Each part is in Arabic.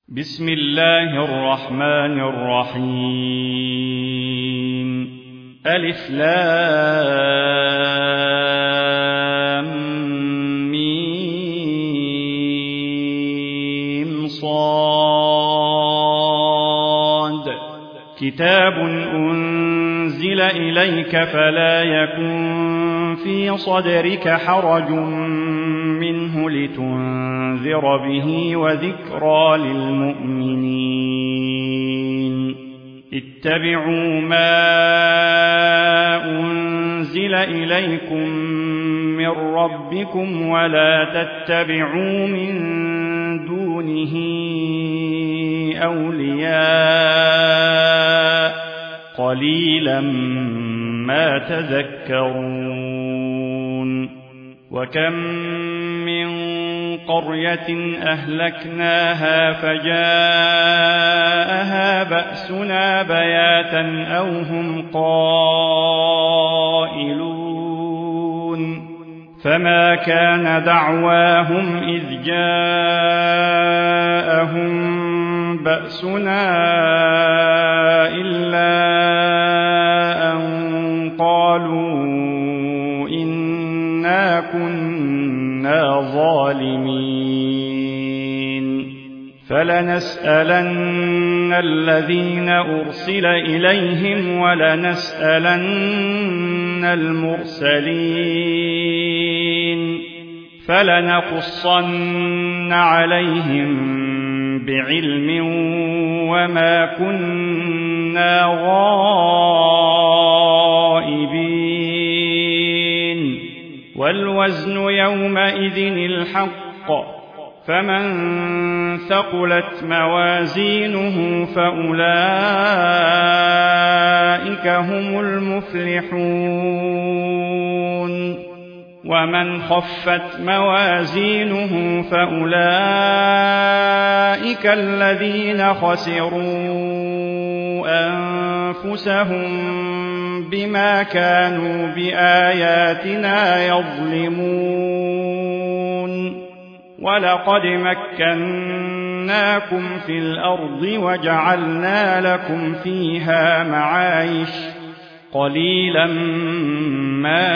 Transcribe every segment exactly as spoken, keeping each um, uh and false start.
بسم الله الرحمن الرحيم. ألف لام ميم صاد. كتاب أنزل إليك فلا يكن في صدرك حرج منه لتنذر به وذكرى للمؤمنين. اتبعوا ما أنزل إليكم من ربكم ولا تتبعوا من دونه أولياء قليلا ما تذكرون. وكم من قرية أهلكناها فجاءها بأسنا بياتا أو هم قائلون. فما كان دعواهم إذ جاءهم بأسنا إلا أن قالوا إنا كنا ظالمين. فلنسألن الذين أرسل إليهم ولنسألن المرسلين. فلنقصن عليهم بعلم وما كنا غائبين. والوزن يومئذ الحق، فمن ثقلت موازينه فأولئك هم المفلحون. ومن خفت موازينه فأولئك الذين خسروا أنفسهم بما كانوا بآياتنا يظلمون. ولقد مكناكم في الأرض وجعلنا لكم فيها معايش قليلا ما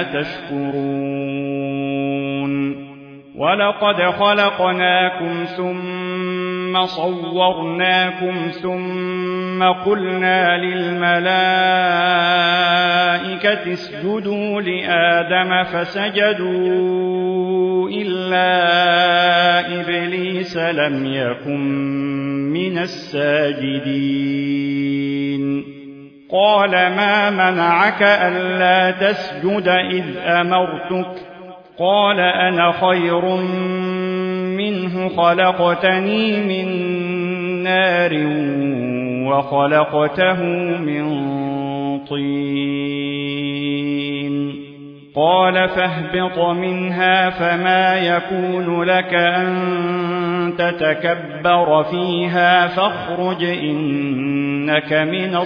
تشكرون. ولقد خلقناكم ثم صورناكم ثم قلنا للملائكة اسجدوا لآدم فسجدوا إلا إبليس لم يكن من الساجدين. قال ما منعك ألا تسجد إذ أمرتك؟ قال أنا خير منه خلقتني من نار وخلقته من طين. قال فاهبط منها فما يكون لك أن تتكبر فيها فاخرج إنك من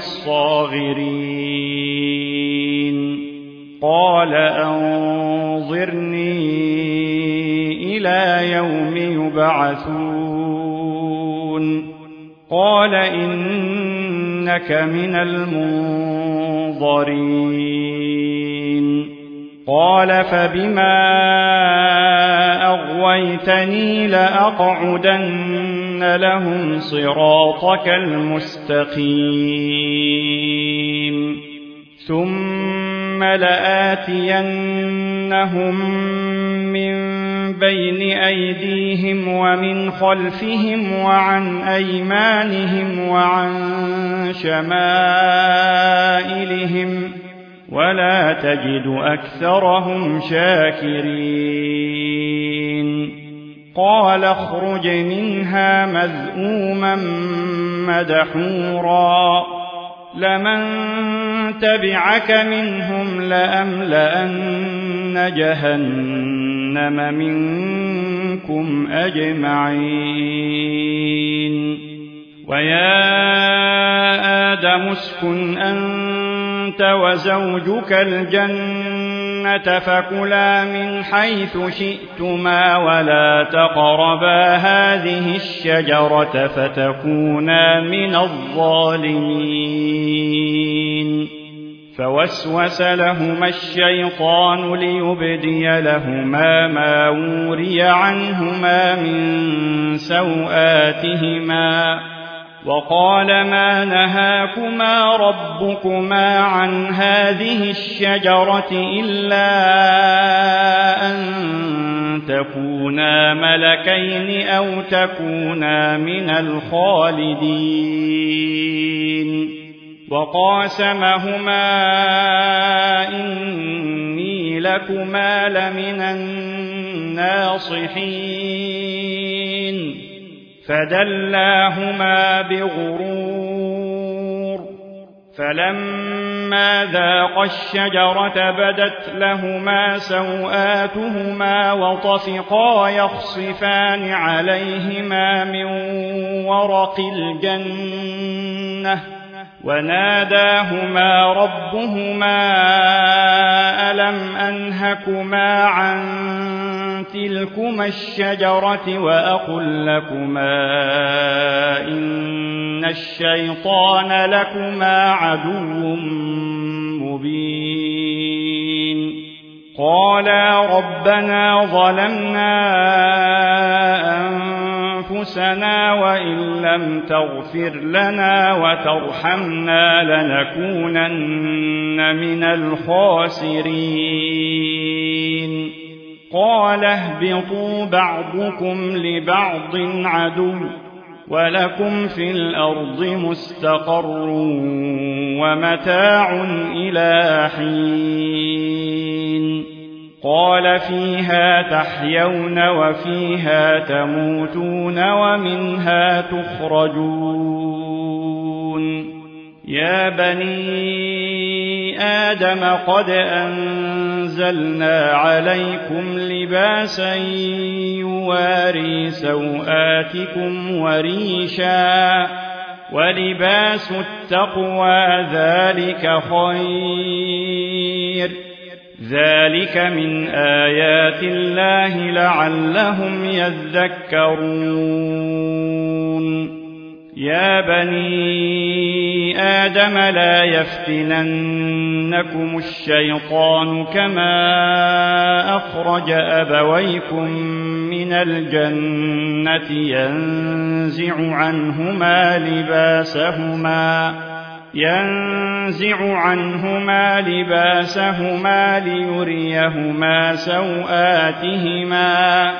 الصاغرين. قال أنظرني إلى يوم يبعثون. قال إنك من المنظرين. قال فبما أغويتني لأقعدن لهم صراطك المستقيم ثم لآتينهم من بين أيديهم ومن خلفهم وعن أيمانهم وعن شمائلهم ولا تجد أكثرهم شاكرين. قال اخرج منها مذءوما مدحورا لمن تبعك منهم لأملأن جهنم منكم أجمعين. ويا آدم اسكن أنت وزوجك الجنة فكلا من حيث شئتما ولا تقربا هذه الشجرة فتكونا من الظالمين. فوسوس لهما الشيطان ليبدي لهما ما وري عنهما من سوآتهما وقال ما نهاكما ربكما عن هذه الشجرة إلا أن تكونا ملكين أو تكونا من الخالدين. وقاسمهما إني لكما لمن الناصحين فدلاهما بغرور فلما ذاقا الشجرة بدت لهما سوآتهما وطفقا يخصفان عليهما من ورق الجنة وناداهما ربهما ألم أنهكما عن تلكما الشجرة وأقل لكما إن الشيطان لكما عدو مبين. قالا ربنا ظلمنا أنفسنا وإن لم تغفر لنا وترحمنا لنكونن من الخاسرين. قال اهبطوا بعضكم لبعض عدو ولكم في الأرض مستقر ومتاع إلى حين. قال فيها تحيون وفيها تموتون ومنها تخرجون. يا بني آدم قد أنزلنا عليكم لباسا يواري سوآتكم وريشا ولباس التقوى ذلك خير ذلك من آيات الله لعلهم يذكرون. يا بني آدم لا يفتننكم الشيطان كما أخرج أبويكم من الجنة ينزع عنهما لباسهما ينزع عنهما لباسهما ليريهما سوآتهما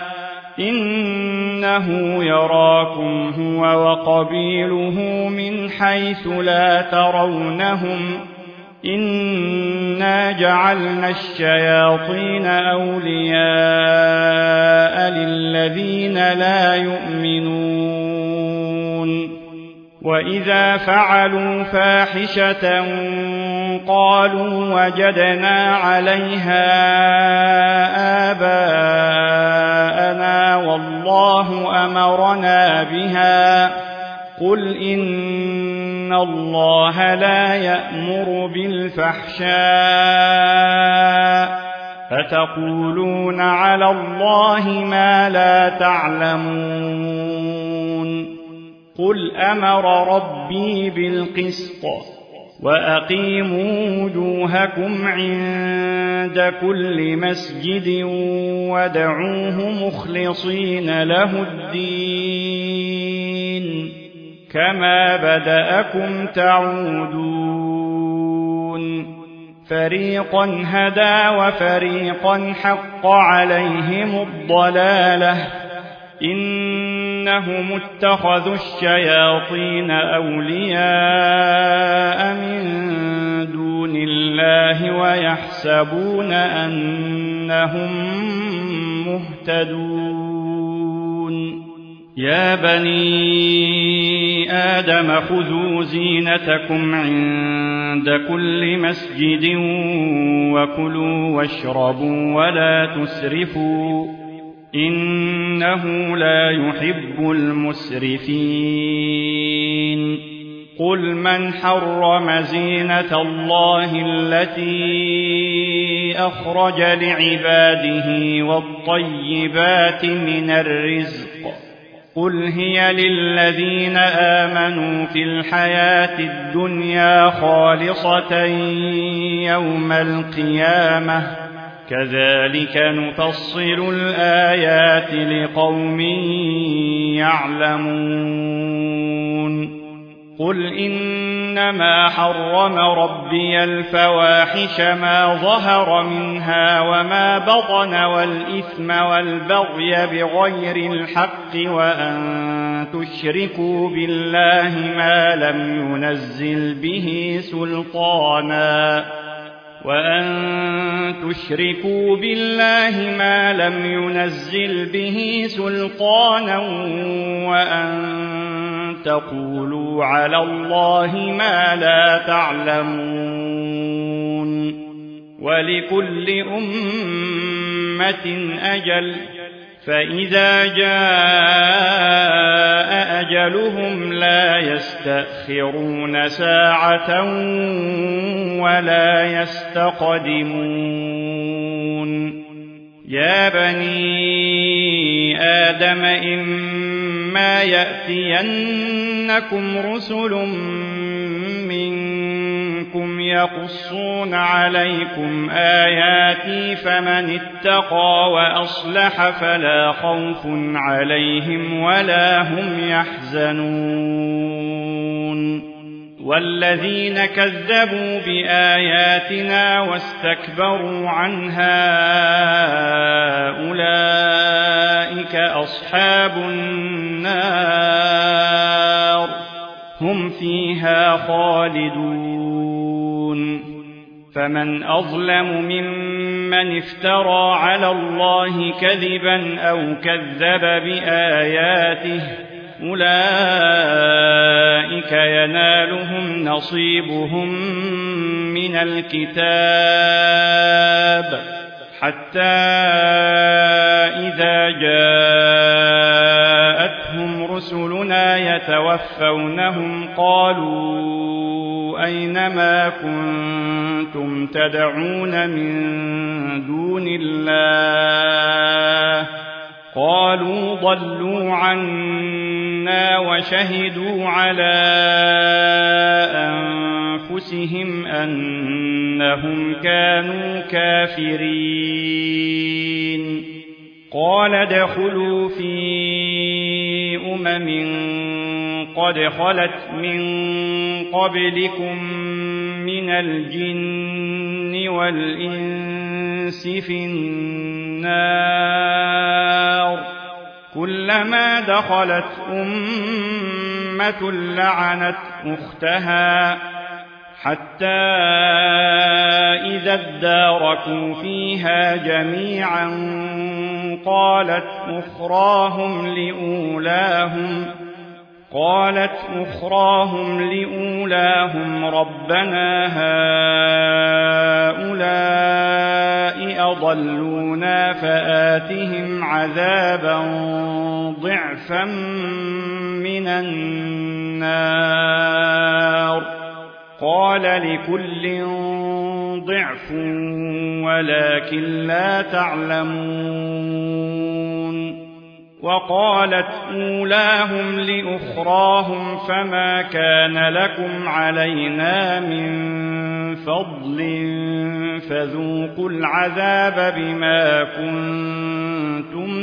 إنه يراكم هو وقبيله من حيث لا ترونهم إنا جعلنا الشياطين أولياء للذين لا يؤمنون. وإذا فعلوا فاحشة قالوا وجدنا عليها آباءنا والله أمرنا بها قل إن الله لا يأمر بالفحشاء أتقولون على الله ما لا تعلمون. قل أمر ربي بالقسط وأقيموا وجوهكم عند كل مسجد ودعوه مخلصين له الدين كما بدأكم تعودون. فريقا هدى وفريقا حق عليهم الضلالة إنهم اتخذوا الشياطين أولياء من دون الله ويحسبون أنهم مهتدون. يا بني آدم خذوا زينتكم عند كل مسجد وكلوا واشربوا ولا تسرفوا إنه لا يحب المسرفين. قل من حرم زينة الله التي أخرج لعباده والطيبات من الرزق قل هي للذين آمنوا في الحياة الدنيا خالصة يوم القيامة كذلك نفصل الآيات لقوم يعلمون قل إنما حرم ربي الفواحش ما ظهر منها وما بطن والإثم والبغي بغير الحق وأن تشركوا بالله ما لم ينزل به سلطانا وأن تشركوا بالله ما لم ينزل به سلطانا وأن تقولوا على الله ما لا تعلمون ولكل أمة أجل فإذا جاء أجلهم لا يستأخرون ساعة ولا يستقدمون يا بني آدم إما يأتينكم رسل منكم يقصون عليكم آياتي فمن اتقى وأصلح فلا خوف عليهم ولا هم يحزنون والذين كذبوا بآياتنا واستكبروا عنها أولئك أصحاب النار هم فيها خالدون فمن أظلم ممن افترى على الله كذبا أو كذب بآياته أولئك ينالهم نصيبهم من الكتاب حتى إذا جاءتهم رسلنا يتوفونهم قالوا أينما كنتم تدعون من دون الله قالوا ضلوا عنا وشهدوا على أنفسهم أنهم كانوا كافرين قال ادخلوا في أمم قد خلت من قبلكم من الجن والإنس في النار كلما دخلت أمة لعنت أختها حتى إذا اداركوا فيها جميعا قالت أخراهم لأولاهم قالت أخراهم لأولاهم ربنا هؤلاء أضلونا فآتهم عذابا ضعفا من النار قال لكل ضعف ولكن لا تعلمون وقالت أولاهم لأخراهم فما كان لكم علينا من فضل فذوقوا العذاب بما كنتم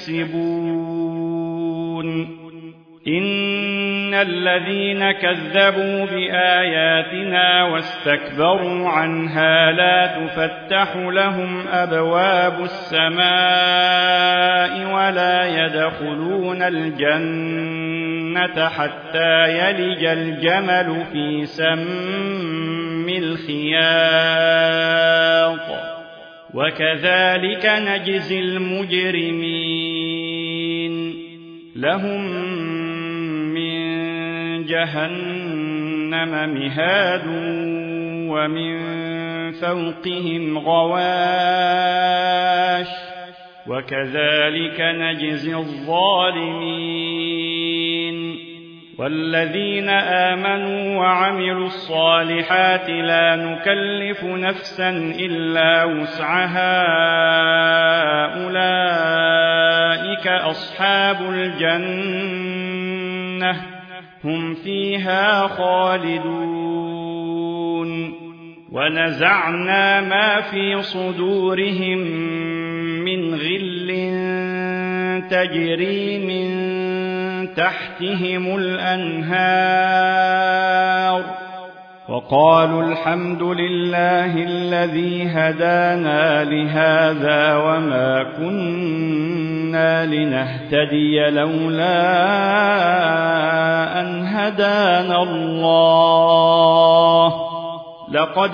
تكسبون إن الذين كذبوا بآياتنا واستكبروا عنها لا تفتح لهم أبواب السماء ولا يدخلون الجنة حتى يلج الجمل في سم الخياط وكذلك نجزي المجرمين لهم جهنم مهاد ومن فوقهم غواش وكذلك نجزي الظالمين والذين آمنوا وعملوا الصالحات لا نكلف نفسا إلا وسعها أولئك أصحاب الجنة هم فيها خالدون ونزعنا ما في صدورهم من غل تجري من تحتهم الأنهار وقالوا الحمد لله الذي هدانا لهذا وما كنا لنهتدي لولا أن هدانا الله لقد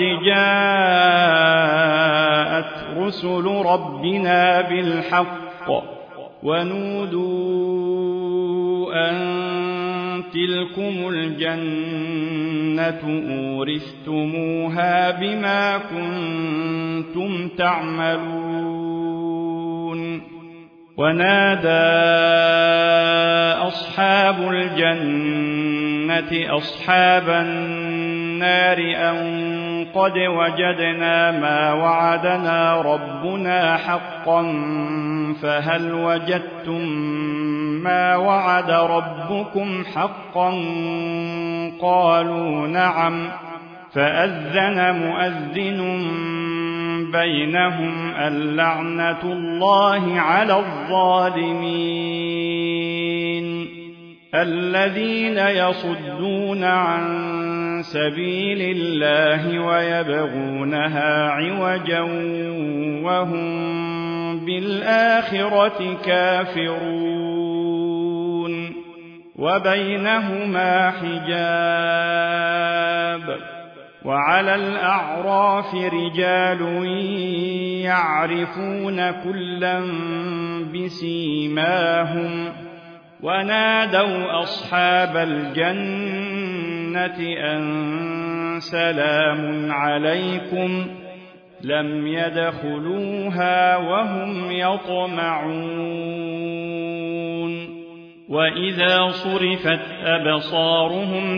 جاءت رسل ربنا بالحق ونودوا أن تلكم الجنة أورثتموها بما كنتم تعملون ونادى أصحاب الجنة أصحاب النار أن قد وجدنا ما وعدنا ربنا حقا فهل وجدتم ما وعد ربكم حقا قالوا نعم فأذن مؤذن بينهم اللعنة الله على الظالمين الذين يصدون عن سبيل الله ويبغونها عوجا وهم بالآخرة كافرون وبينهما حجاب وعلى الأعراف رجال يعرفون كلا بسيماهم ونادوا أصحاب الجنة أن سلام عليكم لم يدخلوها وهم يطمعون وإذا صرفت أبصارهم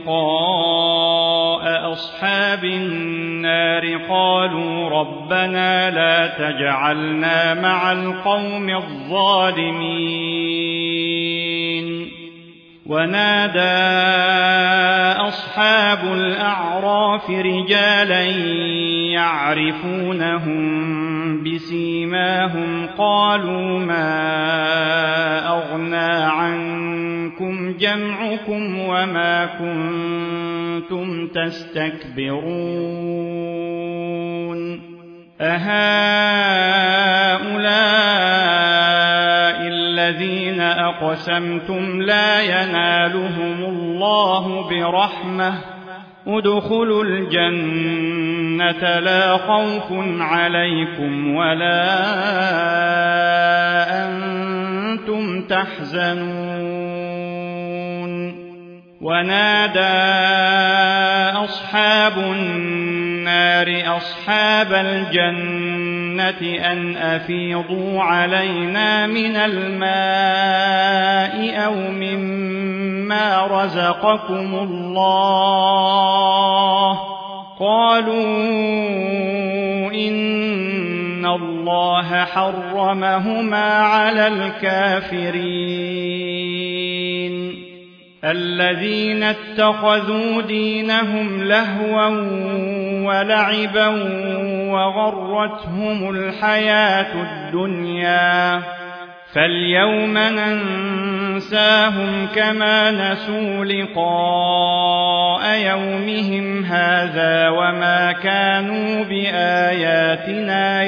تلقاء أصحاب النار قالوا ربنا لا تجعلنا مع القوم الظالمين ونادى أصحاب الأعراف رجالا يعرفونهم بسيماهم قالوا ما أغنى عنكم جمعكم وما كنتم تستكبرون أهؤلاء الذين أقسمتم لا ينالهم الله برحمة ادخلوا الجنة لا خوف عليكم ولا أنتم تحزنون ونادى أصحاب النار أصحاب الجنة أن أفيضوا علينا من الماء أو مما رزقكم الله قالوا إن الله حرمهما على الكافرين الذين اتخذوا دينهم لهوا ولعبا وغرتهم الحياة الدنيا فاليوم ننساهم كما نسوا لقاء يومهم هذا وما كانوا بآياتنا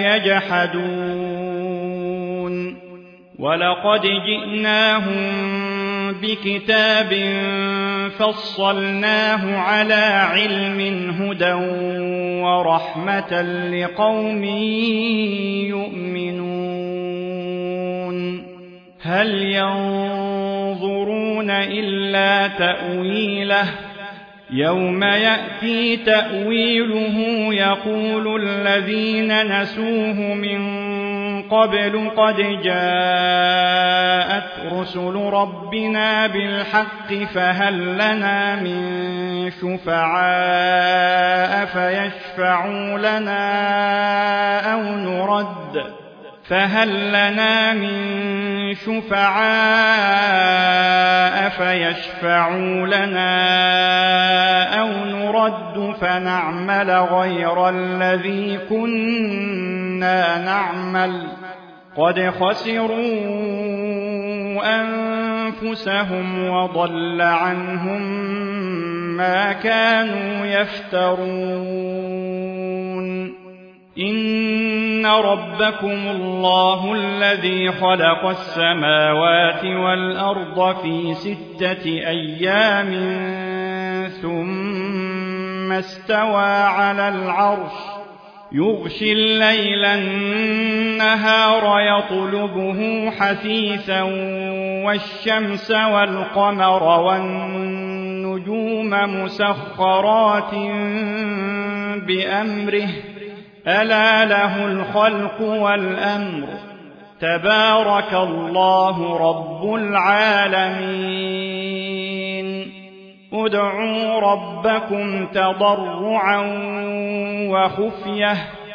يجحدون ولقد جئناهم بكتاب فصلناه على علم هدى ورحمة لقوم يؤمنون هل ينظرون إلا تأويله يوم يأتي تأويله يقول الذين نسوه من قبل قد جاءت رسل ربنا بالحق فهل لنا من شفعاء فيشفعوا لنا أو نرد فهل لنا من شفعاء فيشفعوا لنا أو نرد فنعمل غير الذي كنا نعمل قد خسروا أنفسهم وضل عنهم ما كانوا يفترون إن ربكم الله الذي خلق السماوات والأرض في ستة أيام ثم استوى على العرش يغشي الليل النهار يطلبه حثيثا والشمس والقمر والنجوم مسخرات بأمره ألا له الخلق والأمر تبارك الله رب العالمين ادعوا ربكم تضرعا وخفية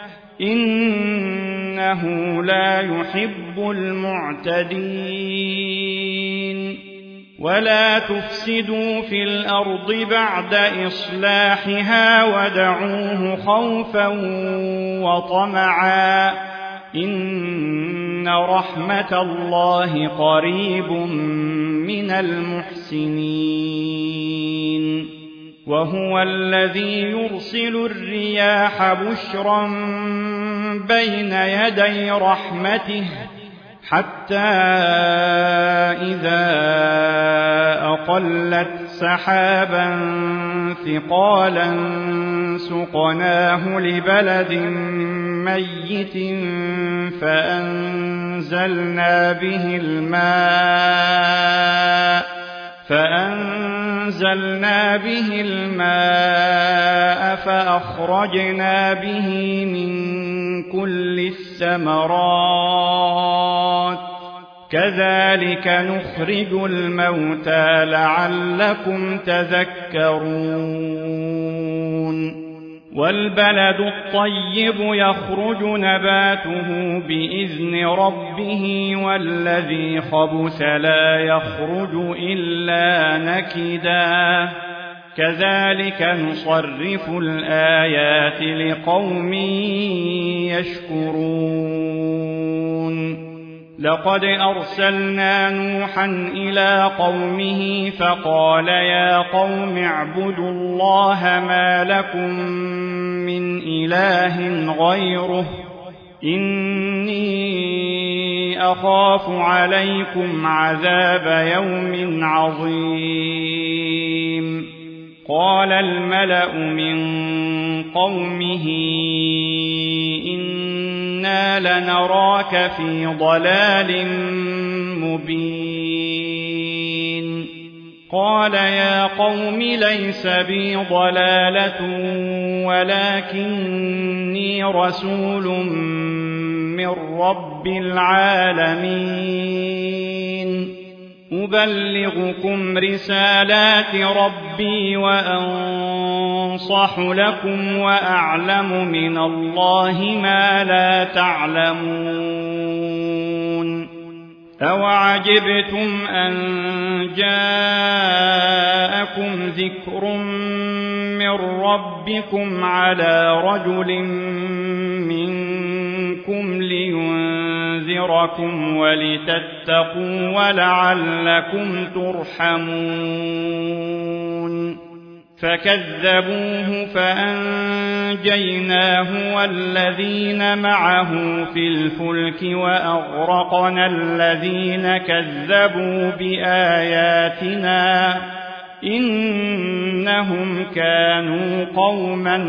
إنه لا يحب المعتدين ولا تفسدوا في الأرض بعد إصلاحها ودعوه خوفا وطمعا إن رحمة الله قريب من المحسنين وهو الذي يرسل الرياح بشرا بين يدي رحمته حتى إذا أقلت سحابا ثقالا سقناه لبلد ميت فأنزلنا به الماء فأنزلنا به الماء فأخرجنا به من كل الثمرات كذلك نخرج الموتى لعلكم تذكرون والبلد الطيب يخرج نباته بإذن ربه والذي خبث لا يخرج إلا نكدا كذلك نصرف الآيات لقوم يشكرون لقد أرسلنا نوحا إلى قومه فقال يا قوم اعبدوا الله ما لكم من إله غيره إني أخاف عليكم عذاب يوم عظيم قال الملأ من قومه إنا لنراك في ضلال مبين قال يا قوم ليس بي ضلالة ولكني رسول من رب العالمين أبلغكم رسالات ربي وأنصح لكم وأعلم من الله ما لا تعلمون أوعجبتم أن جاءكم ذكر من ربكم على رجل منكم لينذركم ولتتقوا ولعلكم ترحمون فكذبوه فأنجيناه والذين معه في الفلك وأغرقنا الذين كذبوا بآياتنا إنهم كانوا قوما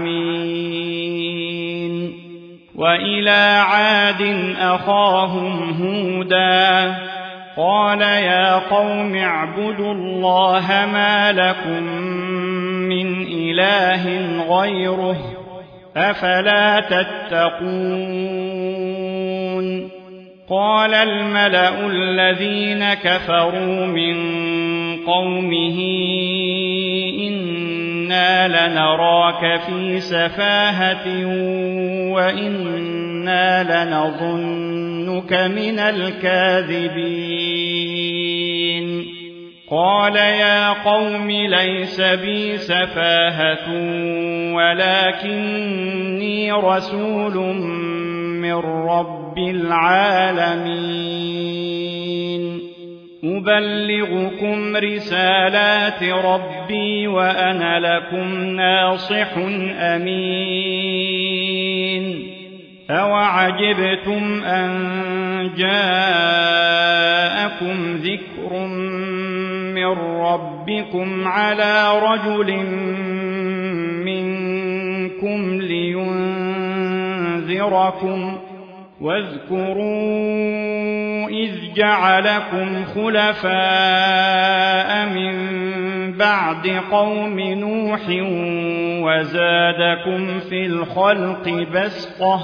عمين وإلى عاد أخاهم هودا قال يا قوم اعبدوا الله ما لكم من إله غيره أفلا تتقون قال الملأ الذين كفروا من قومه إنا لنراك في سفاهة وإنا لنظنك من الكاذبين قال يا قوم ليس بي سفاهة ولكني رسول من رب العالمين أبلغكم رسالات ربي وأنا لكم ناصح أمين أوعجبتم أن جاءكم ذكر من ربكم على رجل منكم لينذركم واذكروا إذ جعلكم خلفاء من بعد قوم نوح وزادكم في الخلق بسطة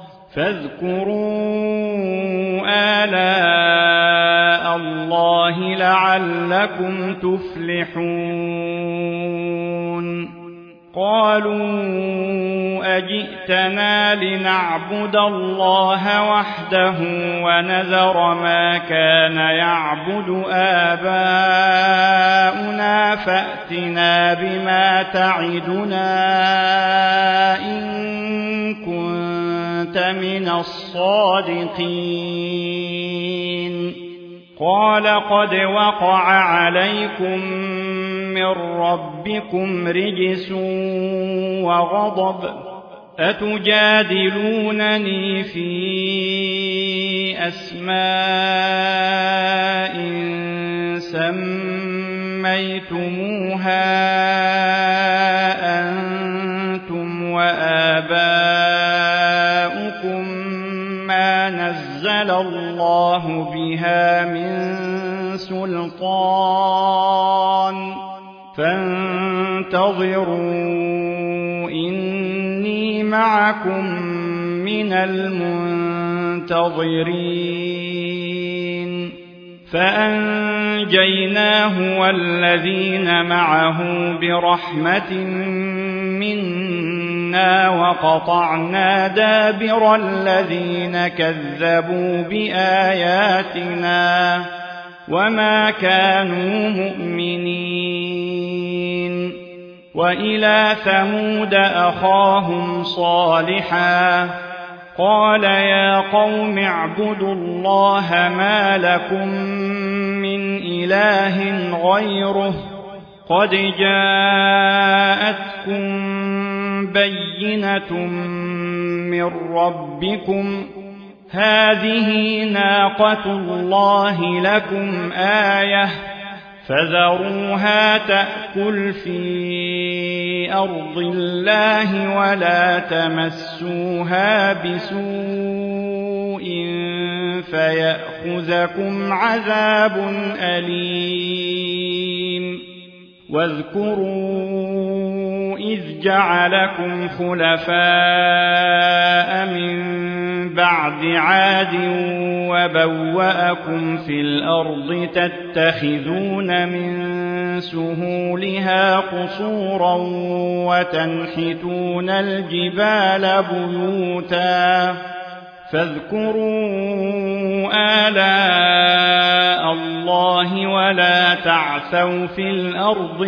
فاذكروا آلاء الله لعلكم تفلحون قالوا أجئتنا لنعبد الله وحده ونذر ما كان يعبد آباؤنا فأتنا بما تعدنا إن كنت من الصادقين قال قد وقع عليكم من ربكم رجس وغضب أتجادلونني في أسماء سميتموها أنتم وآباؤكم ما نزل الله بها من سلطان فانتظروا إني معكم من المنتظرين فأنجيناه والذين معه برحمة منا وقطعنا دابر الذين كذبوا بآياتنا وما كانوا مؤمنين وإلى ثمود أخاهم صالحا قال يا قوم اعبدوا الله ما لكم من إله غيره قد جاءتكم بينة من ربكم هذه ناقة الله لكم آية فذروها تأكل في أرض الله ولا تمسوها بسوء فيأخذكم عذاب أليم واذكروا إذ جعلكم خلفاء من بعد عاد وبوأكم في الأرض تتخذون من سهولها قصورا وتنحتون الجبال بيوتا فاذكروا آلاء الله ولا تعثوا في الأرض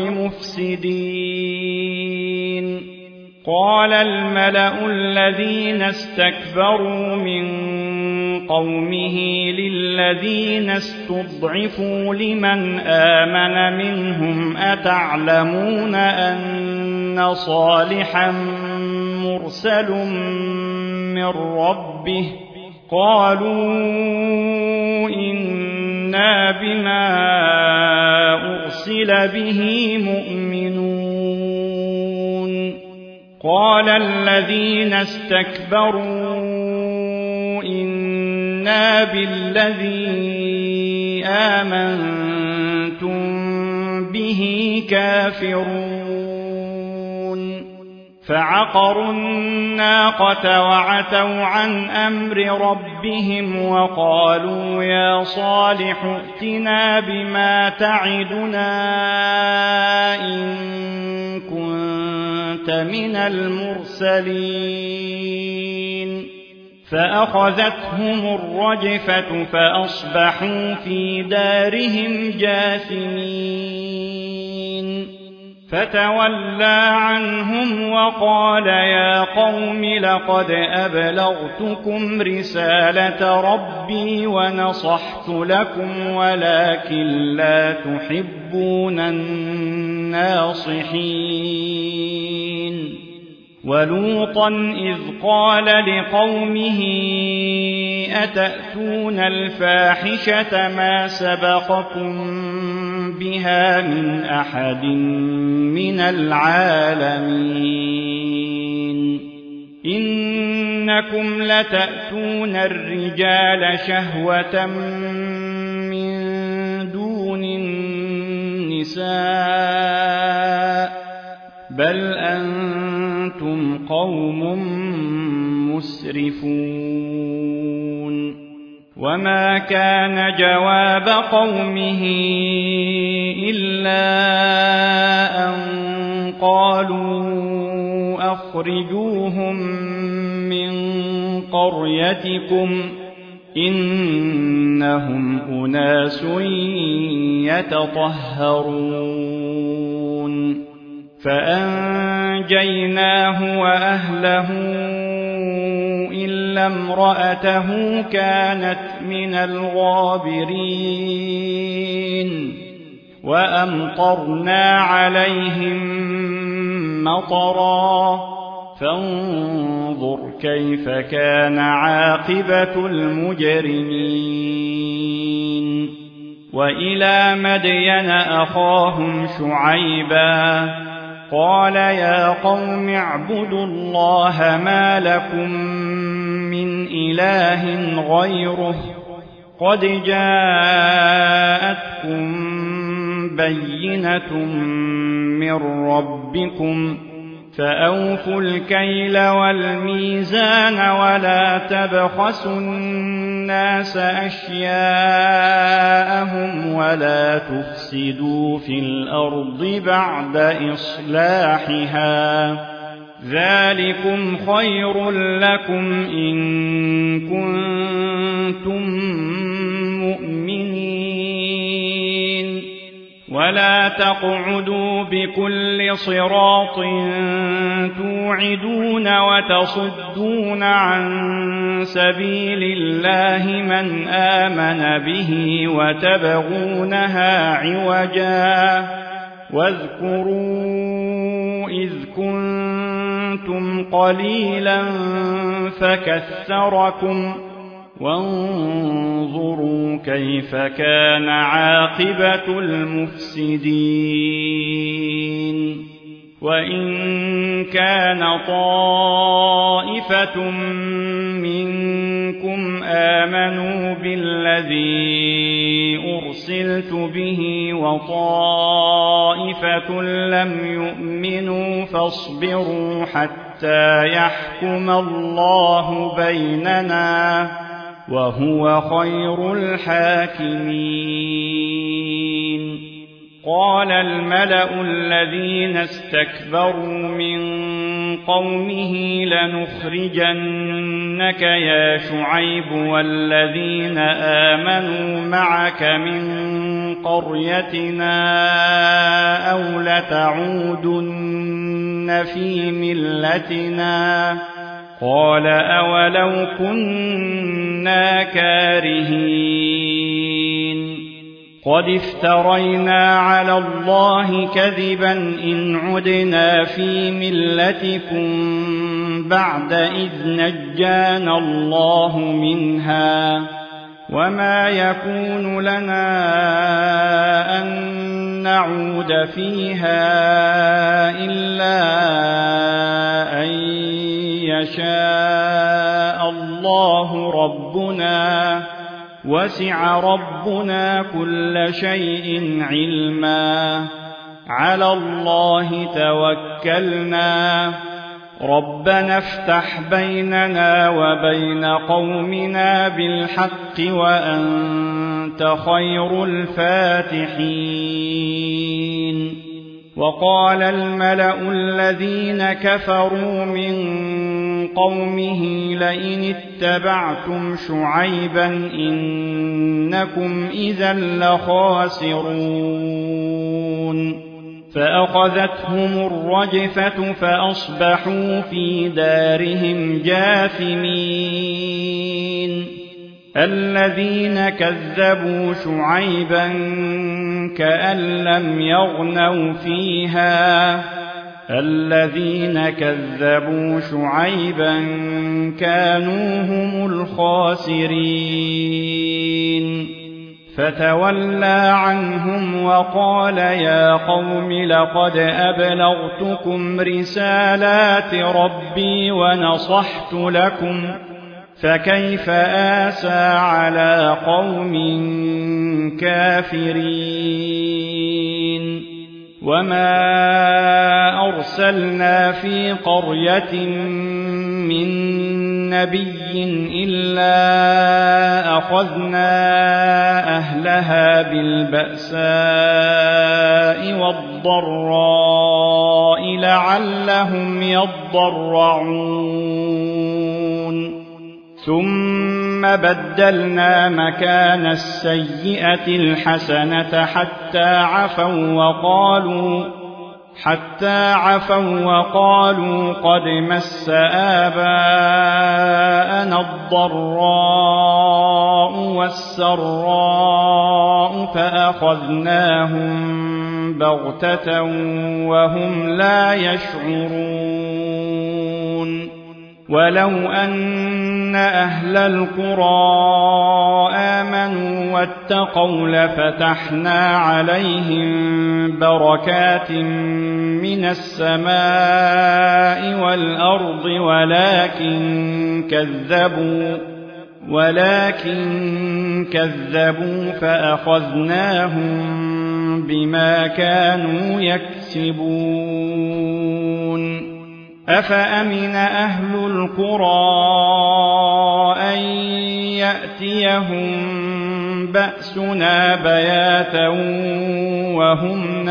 مفسدين قال الملأ الذين استكبروا من قومه للذين استضعفوا لمن آمن منهم أتعلمون أن صالحا مرسل من ربه قالوا إنا بما أرسل به مؤمنون قال الذين استكبروا إنا بالذي آمنتم به كافرون فعقروا الناقة وعتوا عن أمر ربهم وقالوا يا صالح ائتنا بما تعدنا إن كنت من المرسلين فأخذتهم الرجفة فأصبحوا في دارهم جاثمين فتولى عنهم وقال يا قوم لقد أبلغتكم رسالة ربي ونصحت لكم ولكن لا تحبون الناصحين ولوطا إذ قال لقومه أتأتون الفاحشة ما سبقكم بها من أحد من العالمين إنكم لتأتون الرجال شهوة من دون النساء بل أنتم قوم مسرفون وما كان جواب قومه إلا أن قالوا أخرجوهم من قريتكم إنهم أناس يتطهرون فأنجيناه وأهله إلا امرأته كانت من الغابرين وأمطرنا عليهم مطرا فانظر كيف كان عاقبة المجرمين وإلى مدين أخاهم شعيبا قال يا قوم اعبدوا الله ما لكم من إله غيره قد جاءتكم بينة من ربكم فأوفوا الكيل والميزان ولا تبخسوا الناس أشياءهم ولا تفسدوا في الأرض بعد إصلاحها ذلكم خير لكم إن كنتم مؤمنين ولا تقعدوا بكل صراط توعدون وتصدون عن سبيل الله من آمن به وتبغونها عوجا واذكروا إذ كنتم قليلا فكثركم وانظروا كيف كان عاقبة المفسدين وإن كان طائفة منكم آمنوا بالذي أرسلت به وطائفة لم يؤمنوا فاصبروا حتى يحكم الله بيننا وهو خير الحاكمين قال الملأ الذين استكبروا من قومه لنخرجنك يا شعيب والذين آمنوا معك من قريتنا أو لتعودن في ملتنا قال أولو كنا كارهين قد افترينا على الله كذبا إن عدنا في ملتكم بعد إذ نجانا الله منها وما يكون لنا أن نعود فيها إلا أن يشاء الله ربنا وسع ربنا كل شيء علما على الله توكلنا ربنا افتح بيننا وبين قومنا بالحق وأنت خير الفاتحين. وقال الملأ الذين كفروا من قومه لئن اتبعتم شعيبا إنكم إذا لخاسرون. فأخذتهم الرجفة فأصبحوا في دارهم جاثمين. الذين كذبوا شعيبا كأن لم يغنوا فيها. الذين كذبوا شعيبا كانوا هم الخاسرين. فتولى عنهم وقال يا قوم لقد أبلغتكم رسالات ربي ونصحت لكم فكيف آسى على قوم كافرين. وما أرسلنا في قرية من نبي إلا أخذنا أهلها بالبأساء والضراء لعلهم يضرعون. ثم بدلنا مكان السيئة الحسنة حتى عفوا وقالوا حتى عفوا وقالوا قد مس آباءنا الضراء والسراء فأخذناهم بغتة وهم لا يشعرون. ولو أن أهل القرى آمنوا واتقوا لفتحنا عليهم بركات من السماء والأرض ولكن كذبوا ولكن كذبوا فأخذناهم بما كانوا يكسبون. أفأمن أهل القرى أن يأتيهم بأسنا بياتا وهم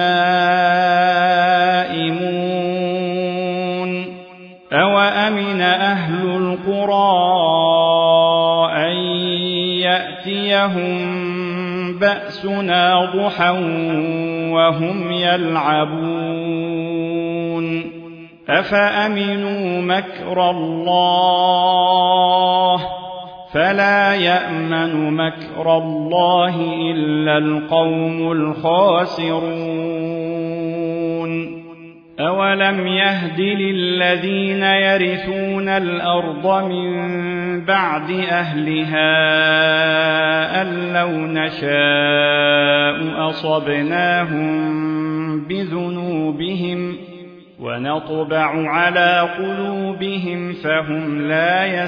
نائمون. أوأمن أهل القرى أن يأتيهم بأسنا ضحى وهم يلعبون. أفأمنوا مكر الله فلا يأمن مكر الله إلا القوم الخاسرون. أولم يهد للذين يرثون الأرض من بعد أهلها أن لو نشاء أصبناهم بذنوبهم ونطبع على قلوبهم فهم لا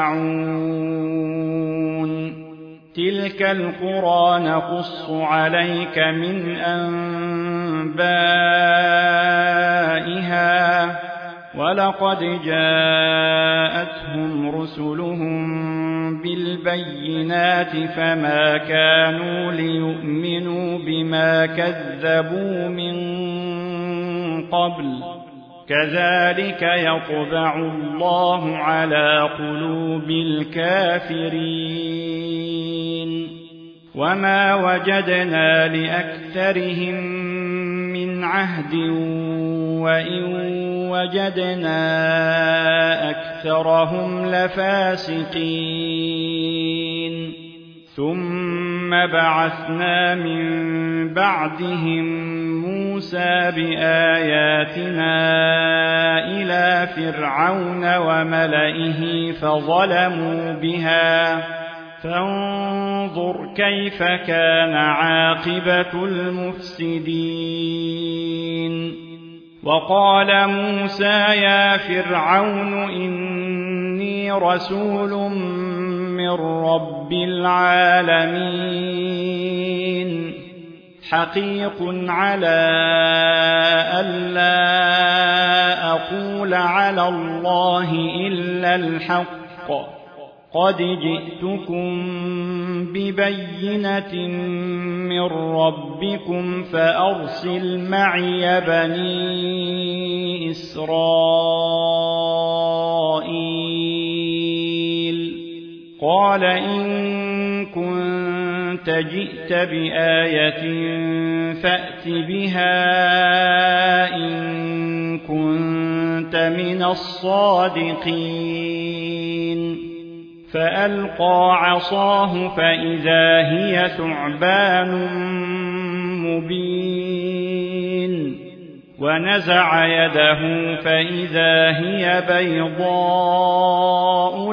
يسمعون. تلك القرى نقص عليك من أنبائها ولقد جاءتهم رسلهم بالبينات فما كانوا ليؤمنوا بما كذبوا من قبل كذلك يطبع الله على قلوب الكافرين. وما وجدنا لأكثرهم من عهد وإن وجدنا أكثرهم لفاسقين. ثم بعثنا من بعدهم موسى بآياتنا إلى فرعون وملئه فظلموا بها فانظر كيف كان عاقبة المفسدين. وقال موسى يا فرعون إني رسول من رب العالمين حقيق على ألا أقول على على الله إلا الحق قد جئتكم ببينة من ربكم فأرسل معي بني إسرائيل قال إن كنت جئت بآية فأت بها إن كنت من الصادقين فألقى عصاه فإذا هي ثعبان مبين ونزع يده فإذا هي بيضاء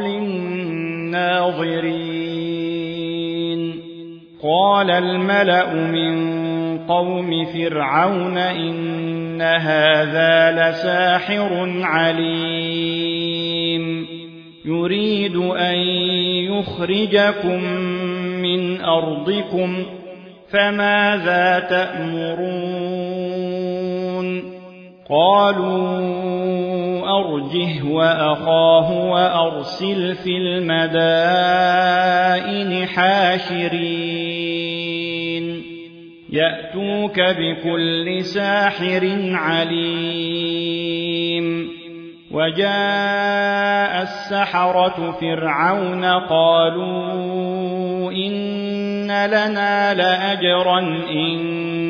للناظرين قال الملأ من قوم فرعون إن هذا لساحر عليم يريد أن يخرجكم من أرضكم فماذا تأمرون قالوا أرجه وأخاه وأرسل في المدائن حاشرين يأتوك بكل ساحر عليم وجاء السحرة فرعون قالوا إن لنا لأجرا إن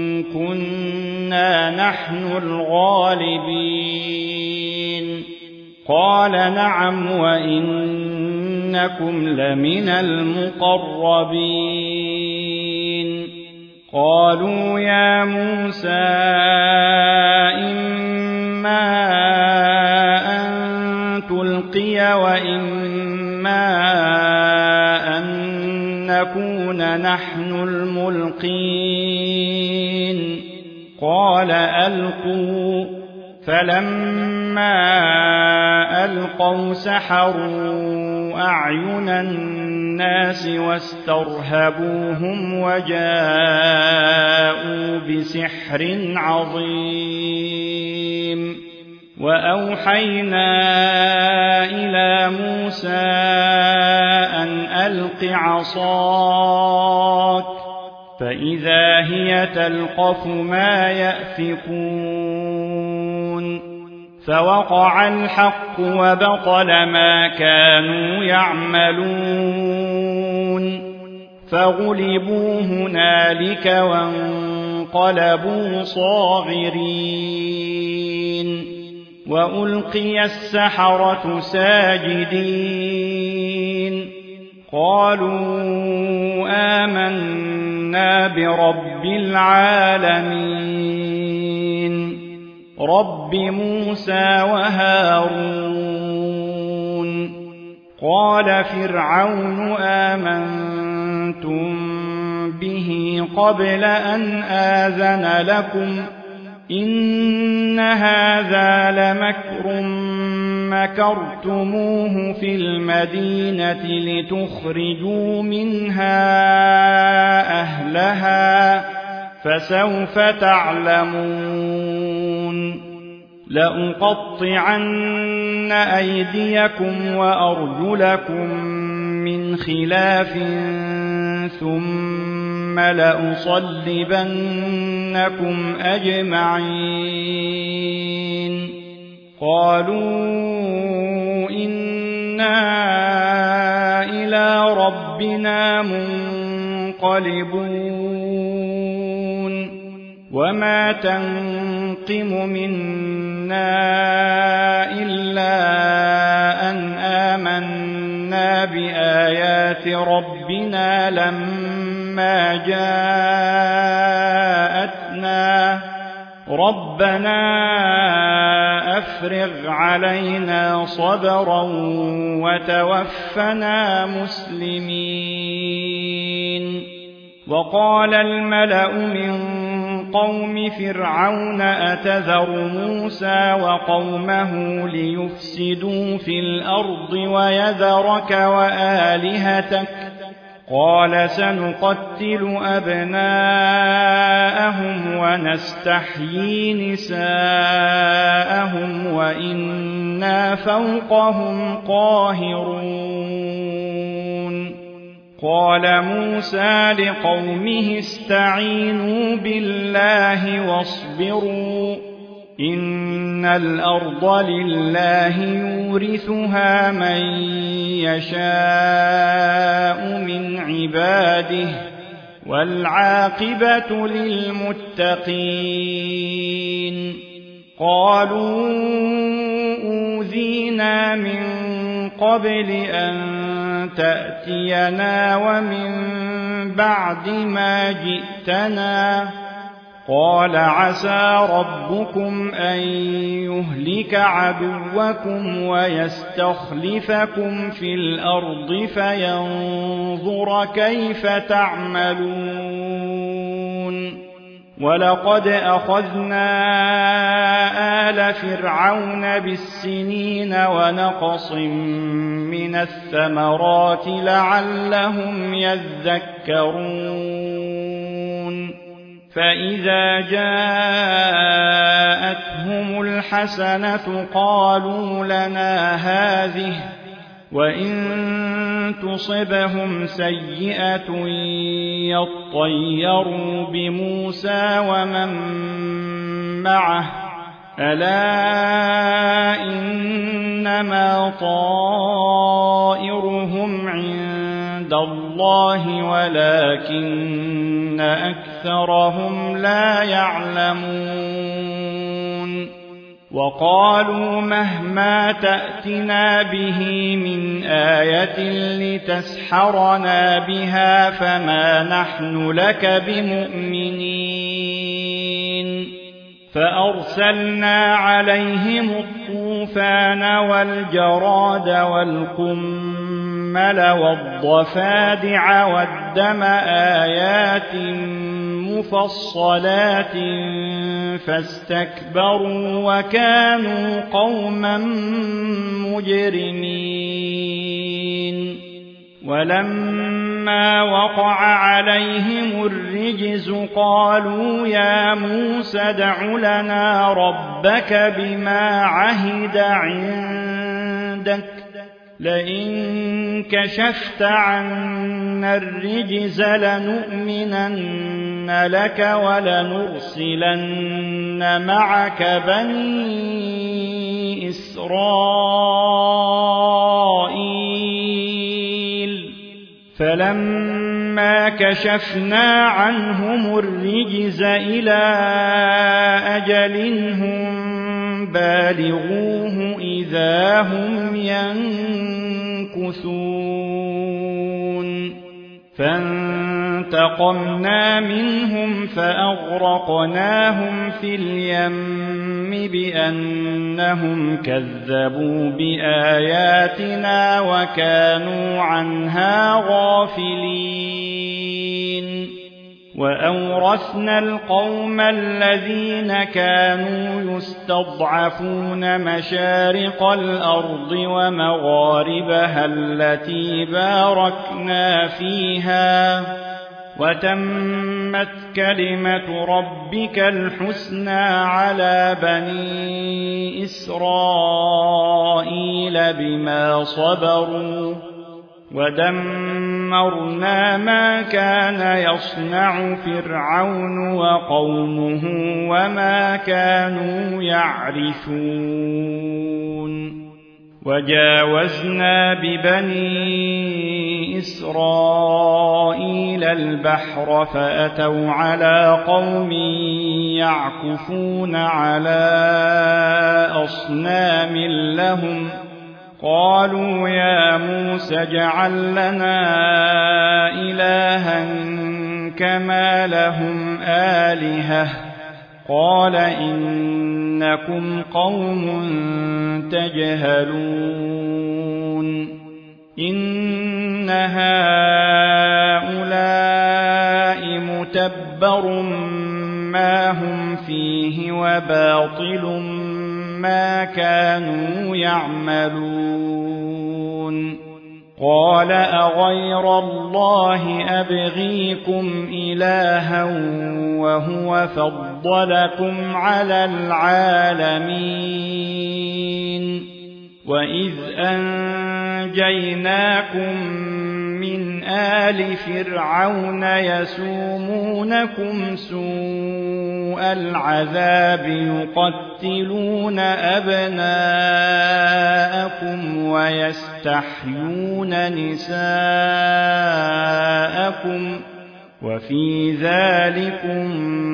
كنا نحن الغالبين قال نعم وإنكم لمن المقربين قالوا يا موسى إما تلقي وإما أن نكون نحن الملقين قال ألقوا فلما ألقوا سحروا أعين الناس واسترهبوهم وجاءوا بسحر عظيم وأوحينا إلى موسى أن ألق عصاك فإذا هي تلقف ما يأفكون فوقع الحق وبطل ما كانوا يعملون فغلبوا هنالك وانقلبوا صاغرين وألقي السحرة ساجدين قالوا آمنا برب العالمين رب موسى وهارون قال فرعون آمنتم به قبل أن آذن لكم إن هذا لمكر مكرتموه في المدينة لتخرجوا منها أهلها فسوف تعلمون لأقطعن أيديكم وأرجلكم من خلاف ثم لأصلبنكم أجمعين قالوا إنا إلى ربنا منقلبون وما تنقم منا إلا أن آمنا بآيات ربنا لما جاءتنا ربنا أفرغ علينا صبرا وتوفنا مسلمين وقال الملأ من قوم فرعون أتذر موسى وقومه ليفسدوا في الأرض ويذرك وآلهتك قال سنقتل أبناءهم ونستحيي نساءهم وإنا فوقهم قاهرون قال موسى لقومه استعينوا بالله واصبروا إن الأرض لله يورثها من يشاء من عباده والعاقبة للمتقين قالوا أوذينا من قبل أن تأتينا ومن بعد ما جئتنا قال عسى ربكم أن يهلك عدوكم ويستخلفكم في الأرض فينظر كيف تعملون ولقد أخذنا آل فرعون بالسنين ونقص من الثمرات لعلهم يذكرون فإذا جاءتهم الحسنة قالوا لنا هذه وإن تصبهم سيئة يطيروا بموسى ومن معه ألا إنما طائرهم عند الله ولكن أكثرهم لا يعلمون وقالوا مهما تأتنا به من آية لتسحرنا بها فما نحن لك بمؤمنين فأرسلنا عليهم الطوفان والجراد والقمل والضفادع والدم آيات مفصلات فاستكبروا وكانوا قوما مجرمين ولما وقع عليهم الرجز قالوا يا موسى ادع لنا ربك بما عهد عندك لئن كشفت عنا الرجز لنؤمنن لك ولنرسلن معك بني إسرائيل فلما كشفنا عنهم الرجز إلى أجل هم بالغوه إذا هم ينكثون فانتقمنا منهم فأغرقناهم في اليم بأنهم كذبوا بآياتنا وكانوا عنها غافلين وأورثنا القوم الذين كانوا يستضعفون مشارق الأرض ومغاربها التي باركنا فيها وتمت كلمة ربك الحسنى على بني إسرائيل بما صبروا ودمرنا ما كان يصنع فرعون وقومه وما كانوا يعرشون وجاوزنا ببني إسرائيل البحر فأتوا على قوم يعكفون على أصنام لهم قالوا يا موسى اجعل لنا إلها كما لهم آلهة قال إنكم قوم تجهلون إن هؤلاء متبر ما هم فيه وباطل ما كانوا يعملون قال أغير الله أبغيكم إلها وهو فضلكم على العالمين وإذ أنجيناكم من آل فرعون يسومونكم سوء العذاب يقتلون أبناءكم ويستحيون نساءكم وفي ذلكم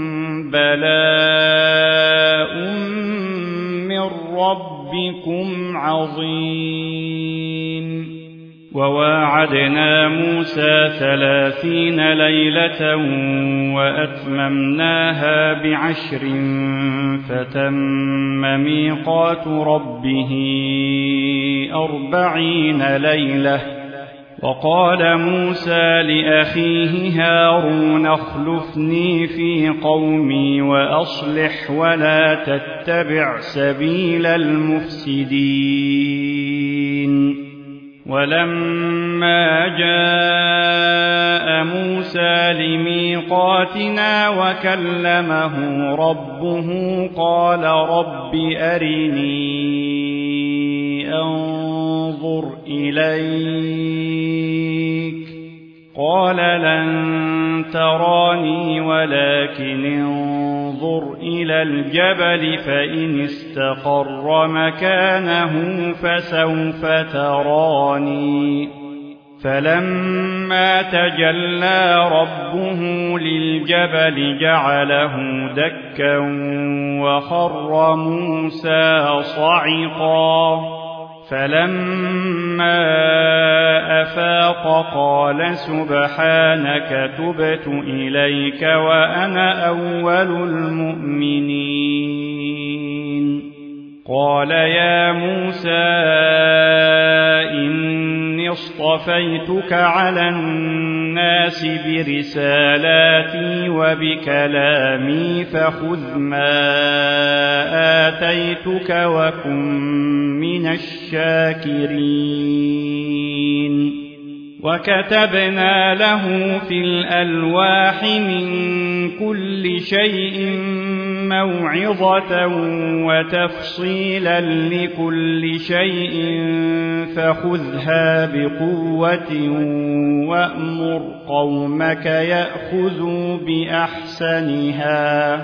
بلاء من ربكم عظيم وواعدنا موسى ثلاثين ليلة وأتممناها بعشر فتم ميقات ربه أربعين ليلة وقال موسى لأخيه هارون اخلفني في قومي وأصلح ولا تتبع سبيل المفسدين ولما جاء موسى لميقاتنا وكلمه ربه قال رب أرني أنظر إليك قال لن تراني ولكن انظر إلى الجبل فإن استقر مكانه فسوف تراني فلما تجلى ربه للجبل جعله دكا وخر موسى صعقا فلما أفاق قال سبحانك تبت إليك وأنا أول المؤمنين قال يا موسى إني اصطفيتك على الناس برسالاتي وبكلامي فخذ ما آتيتك وكن من الشاكرين وكتبنا له في الألواح من كل شيء موعظة وتفصيلا لكل شيء فخذها بقوة وأمر قومك يأخذوا بأحسنها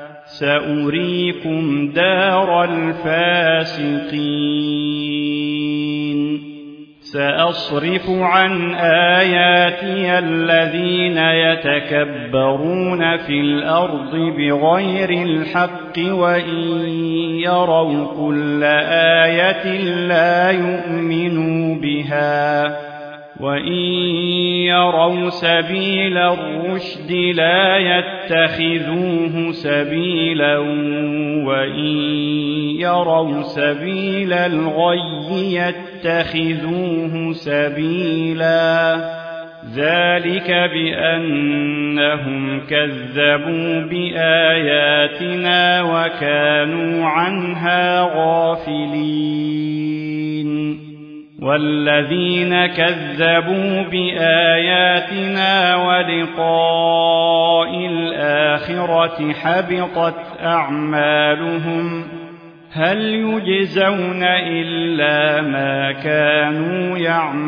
سأريكم دار الفاسقين سأصرف عن آياتي الذين يتكبرون في الأرض بغير الحق وإن يروا كل آية لا يؤمنوا بها وإن يروا سبيل الرشد لا يتخذوه سبيلا وإن يروا سبيل الغي يتخذوه سبيلا ذلك بأنهم كذبوا بآياتنا وكانوا عنها غافلين والذين كذبوا بآياتنا ولقاء الآخرة حبطت أعمالهم هل يجزون إلا ما كانوا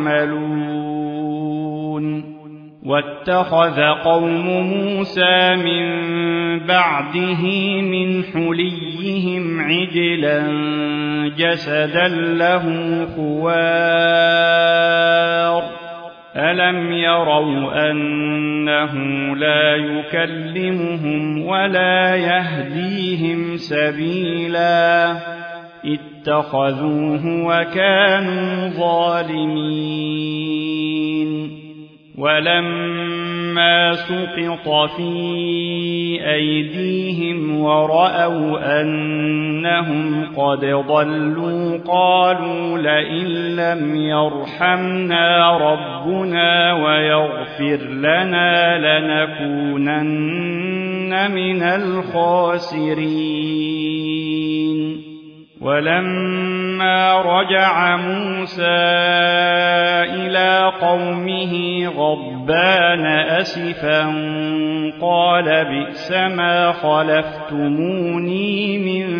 يعملون واتخذ قوم موسى من بعده من حليهم عجلا جسدا له خوار ألم يروا أنه لا يكلمهم ولا يهديهم سبيلا اتخذوه وكانوا ظالمين ولما سقط في أيديهم ورأوا أنهم قد ضلوا قالوا لئن لم يرحمنا ربنا ويغفر لنا لنكونن من الخاسرين ولما فلما رجع موسى إلى قومه غضبان أسفا قال بئس ما خلفتموني من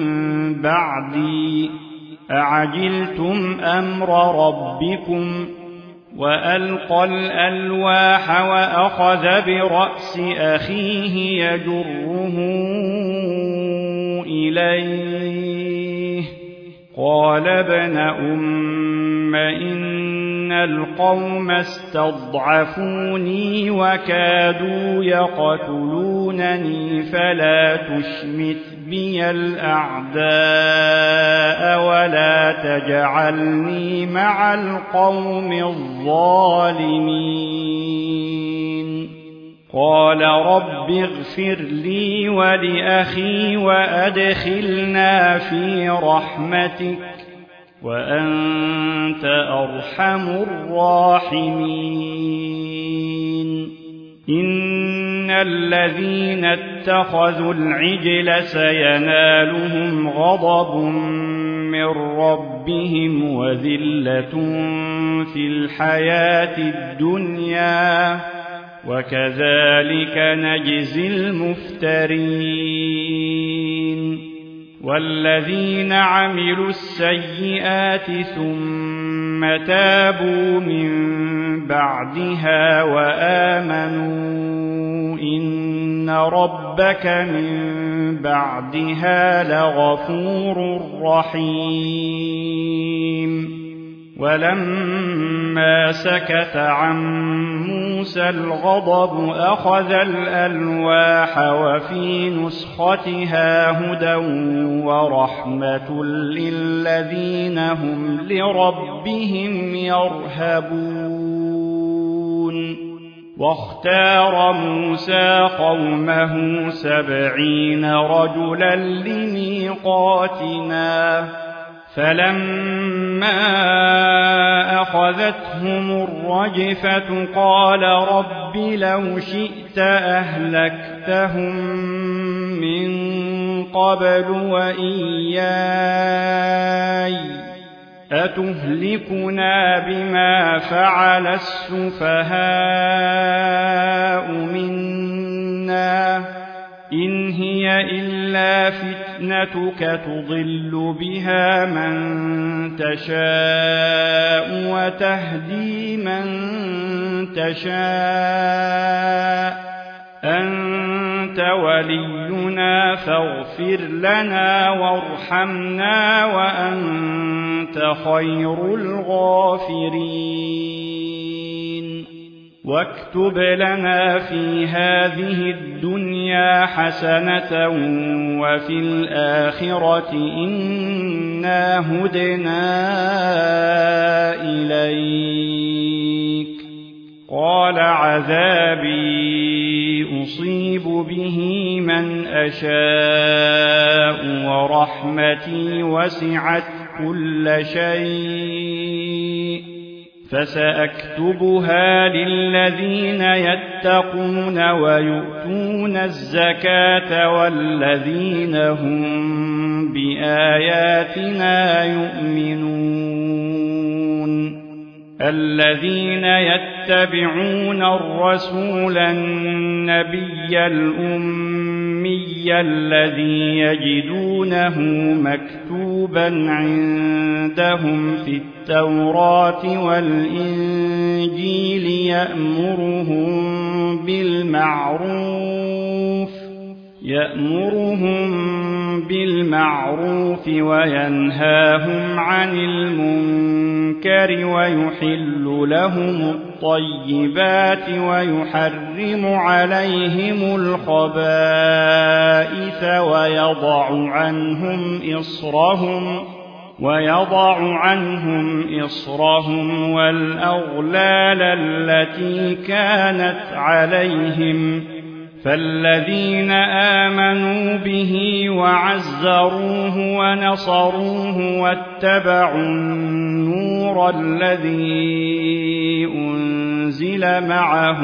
بعدي أعجلتم أمر ربكم وألقى الألواح وأخذ برأس أخيه يجره إليه قال ابن أم إن القوم استضعفوني وكادوا يقتلونني فلا تشمت بي الأعداء ولا تجعلني مع القوم الظالمين قال رب اغفر لي ولأخي وأدخلنا في رحمتك وأنت أرحم الراحمين إن الذين اتخذوا العجل سينالهم غضب من ربهم وذلة في الحياة الدنيا وكذلك نجزي المفترين والذين عملوا السيئات ثم تابوا من بعدها وآمنوا إن ربك من بعدها لغفور رحيم ولما سكت عن موسى الغضب أخذ الألواح وفي نسختها هدى ورحمة للذين هم لربهم يرهبون واختار موسى قومه سبعين رجلا لميقاتنا فلما أخذتهم الرجفة قال رب لو شئت أهلكتهم من قبل وإياي أتهلكنا بما فعل السفهاء منا إن هي إلا فتنتك تضل بها من تشاء وتهدي من تشاء أنت ولينا فاغفر لنا وارحمنا وأنت خير الغافرين واكتب لنا في هذه الدنيا حسنة وفي الآخرة إنا هدنا إليك قال عذابي أصيب به من أشاء ورحمتي وسعت كل شيء فسأكتبها للذين يتقون ويؤتون الزكاة والذين هم بآياتنا يؤمنون الذين يتبعون الرسول النبي الأمي الذي يجدونه مكتوبا عندهم في التوراة والإنجيل يأمرهم بالمعروف يأمرهم بالمعروف وينهاهم عن المنكر ويحل لهم الطيبات ويحرم عليهم الخبائث ويضع عنهم إصرهم ويضع عنهم إصرهم والأغلال التي كانت عليهم فالذين آمنوا به وعزروه ونصروه واتبعوا النور الذي أنزل معه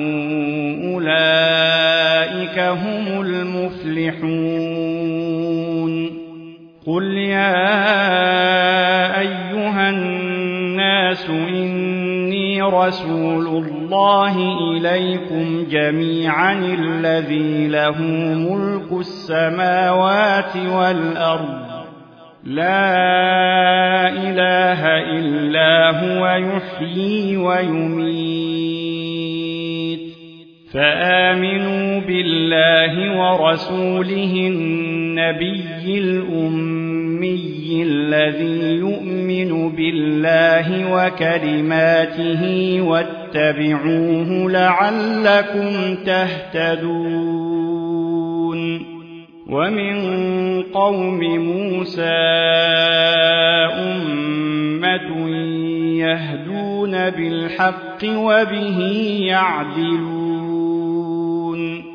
أولئك هم المفلحون قل يا رسول الله إليكم جميعا الذي له ملك السماوات والأرض لا إله إلا هو يحيي ويميت فآمنوا بالله ورسوله النبي الأمي الذي يؤمن بالله وكلماته واتبعوه لعلكم تهتدون ومن قوم موسى أمة يهدون بالحق وبه يعدلون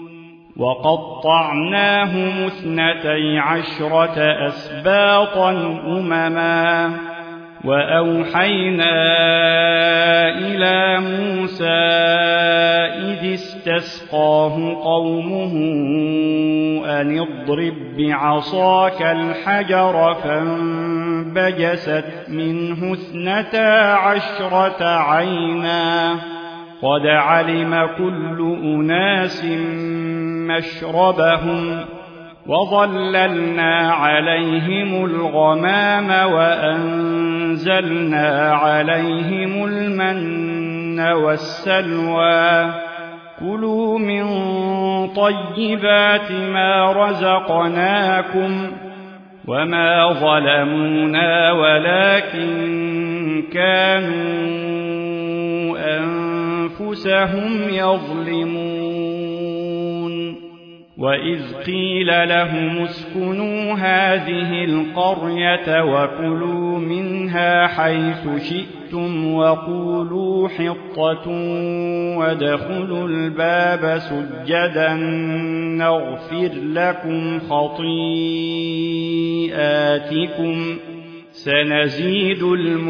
وقطعناهم اثنتي عشرة أسباطا أمما وأوحينا إلى موسى إذ استسقاه قومه أن اضرب بعصاك الحجر فانبجست منه اثنتا عشرة عينا قد علم كل أناس مشربهم وظللنا عليهم الغمام وأنزلنا عليهم المن والسلوى كلوا من طيبات ما رزقناكم وما ظلمونا ولكن كانوا أنفسهم يظلمون وإذ قيل لهم اسكنوا هذه القرية وكلوا منها حيث شئتم وقولوا حطة وادخلوا الباب سجدا نغفر لكم خطيئاتكم سنزيد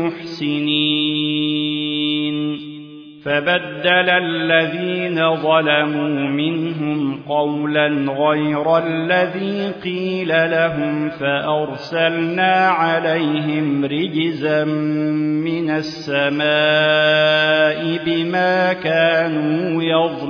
المحسنين فبدل الذين ظلموا منهم قولا غير الذي قيل لهم فأرسلنا عليهم رجزا من السماء بما كانوا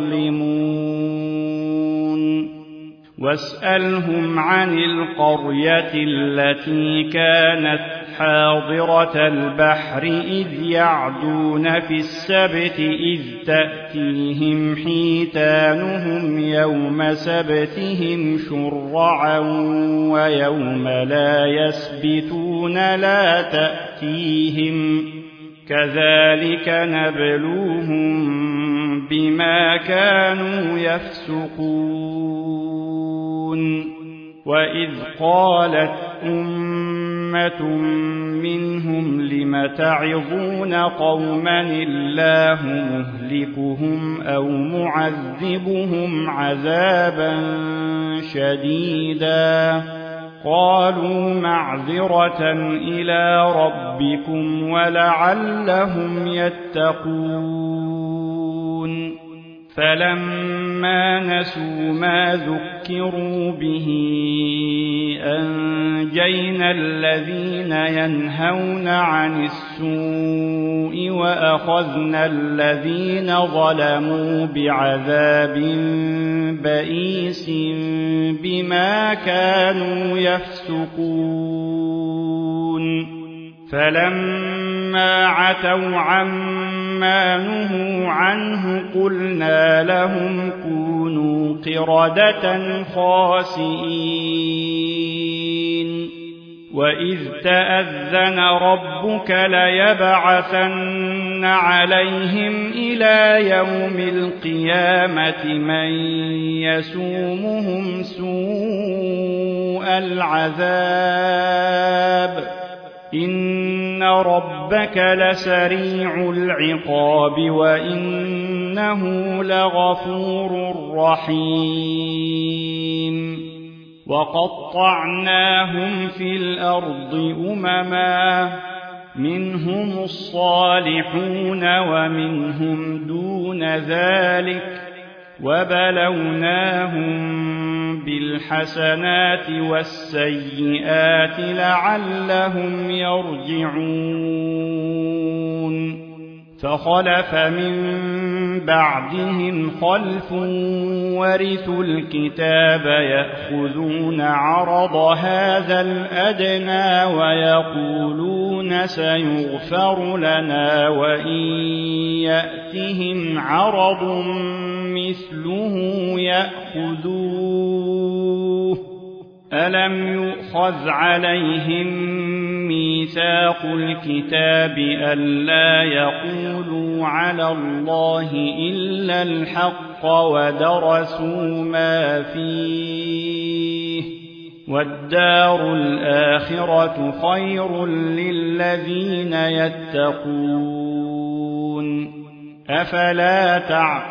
يظلمون واسألهم عن القرية التي كانت حاضرة البحر إذ يعدون في السبت إذ تأتيهم حيتانهم يوم سبتهم شرعا ويوم لا يسبتون لا تأتيهم كذلك نبلوهم بما كانوا يفسقون وإذ قالت أمة منهم لم تعظون قوما الله مهلكهم أو معذبهم عذابا شديدا قالوا معذرة إلى ربكم ولعلهم يتقون فلما نسوا ما ذكروا به أنجينا الذين ينهون عن السوء وأخذنا الذين ظلموا بعذاب بئيس بما كانوا يفسقون فلما عتوا عما نهوا عنه قلنا لهم كونوا قردة خاسئين وإذ تأذن ربك ليبعثن عليهم إلى يوم القيامة من يسومهم سوء العذاب إن ربك لسريع العقاب وإنه لغفور رحيم وقطعناهم في الأرض أمما منهم الصالحون ومنهم دون ذلك وبلوناهم بالحسنات والسيئات لعلهم يرجعون فخلف من بعدهم خلف ورثوا الكتاب يأخذون عرض هذا الأدنى ويقولون سيغفر لنا وإن يأتهم عرض مثله يأخذوه ألم يؤخذ عليهم ميثاق الكتاب ألا يقولوا على الله إلا الحق ودرسوا ما فيه والدار الآخرة خير للذين يتقون أفلا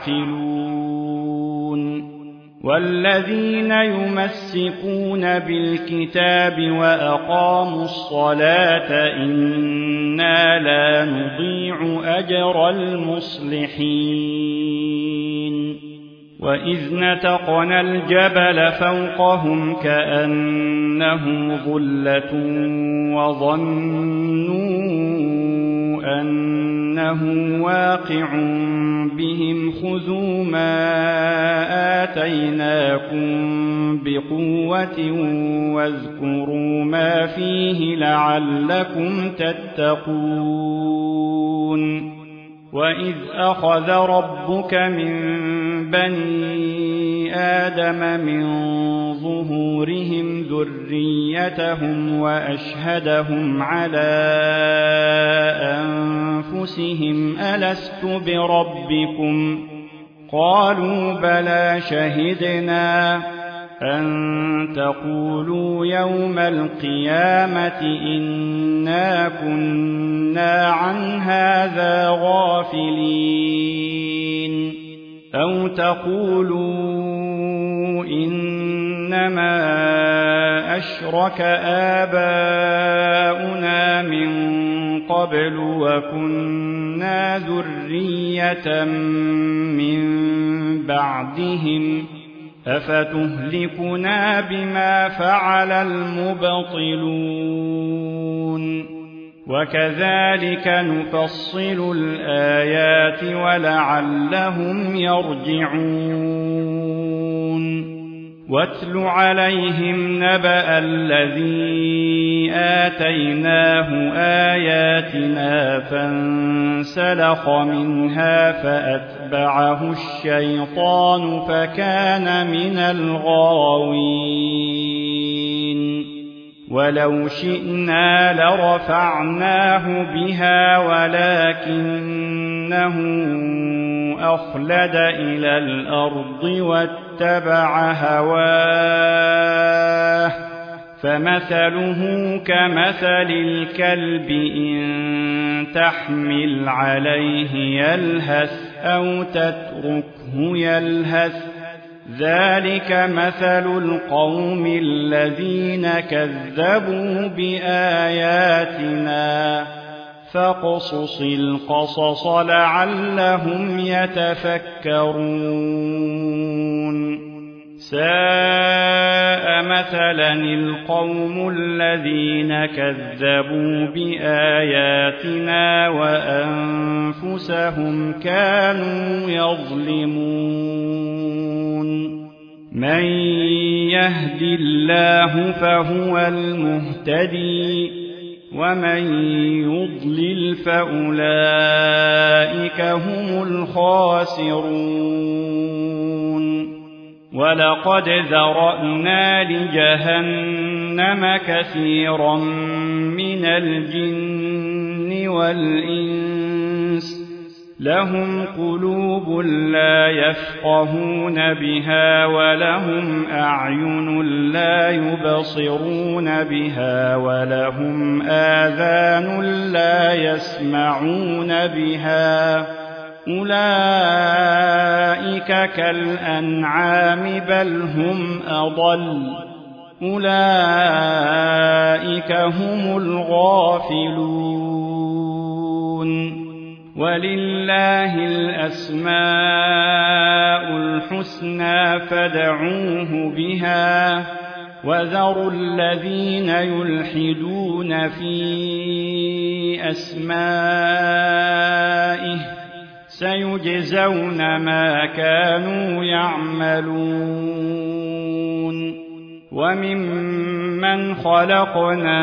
تعقلون والذين يمسكون بالكتاب وأقاموا الصلاة إنا لا نضيع أجر المصلحين وإذ نتقنا الجبل فوقهم كأنه ظلة وظنوا أنه واقع بهم خذوا ما آتيناكم بقوة واذكروا ما فيه لعلكم تتقون وإذ أخذ ربك من بني آدم من ظهورهم ذريتهم وأشهدهم على أنفسهم ألست بربكم قالوا بلى شهدنا أن تقولوا يوم القيامة إنا كنا عن هذا غافلين أو تقولوا إنما أشرك آباؤنا من قبل وكنا ذرية من بعدهم أفتهلكنا بما فعل المبطلون وكذلك نفصل الآيات ولعلهم يرجعون واتل عليهم نبأ الذي آتيناه آياتنا فانسلخ منها فأتبعه الشيطان فكان من الغاوين ولو شئنا لرفعناه بها ولكنه أخلد إلى الأرض واتبع هواه فمثله كمثل الكلب إن تحمل عليه يلهث أو تتركه يلهث ذلك مثل القوم الذين كذبوا بآياتنا فاقصص القصص لعلهم يتفكرون ساء مثلا القوم الذين كذبوا بآياتنا وأنفسهم كانوا يظلمون من يهد الله فهو المهتدي ومن يضلل فأولئك هم الخاسرون ولقد ذرأنا لجهنم كثيرا من الجن والإنس لهم قلوب لا يفقهون بها ولهم أعين لا يبصرون بها ولهم آذان لا يسمعون بها أولئك كالأنعام بل هم أضل أولئك هم الغافلون ولله الأسماء الحسنى فادعوه بها وذروا الذين يلحدون في أسمائه سيجزون ما كانوا يعملون وممن خلقنا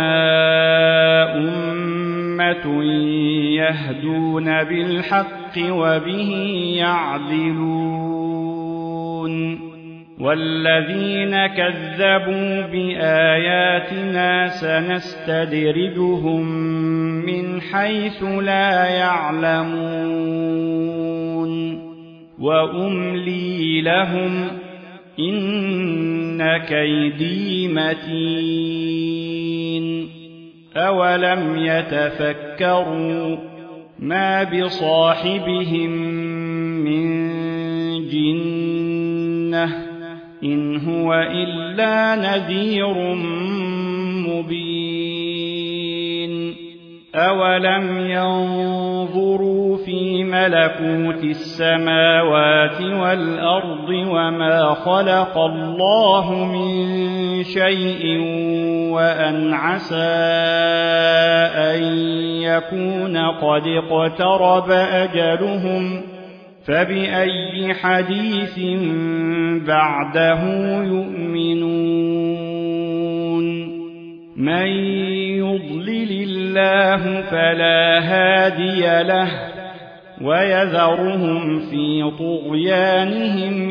أمة يهدون بالحق وبه يعدلون والذين كذبوا بآياتنا سنستدرجهم من حيث لا يعلمون وأملي لهم إن كيدي متين أولم يتفكروا ما بصاحبهم من جنة إن هو إلا نذير مبين أولم ينظروا في ملكوت السماوات والأرض وما خلق الله من شيء وأن عسى أن يكون قد اقترب أجلهم فبأي حديث بعده يؤمنون من يضلل الله فلا هادي له ويذرهم في طغيانهم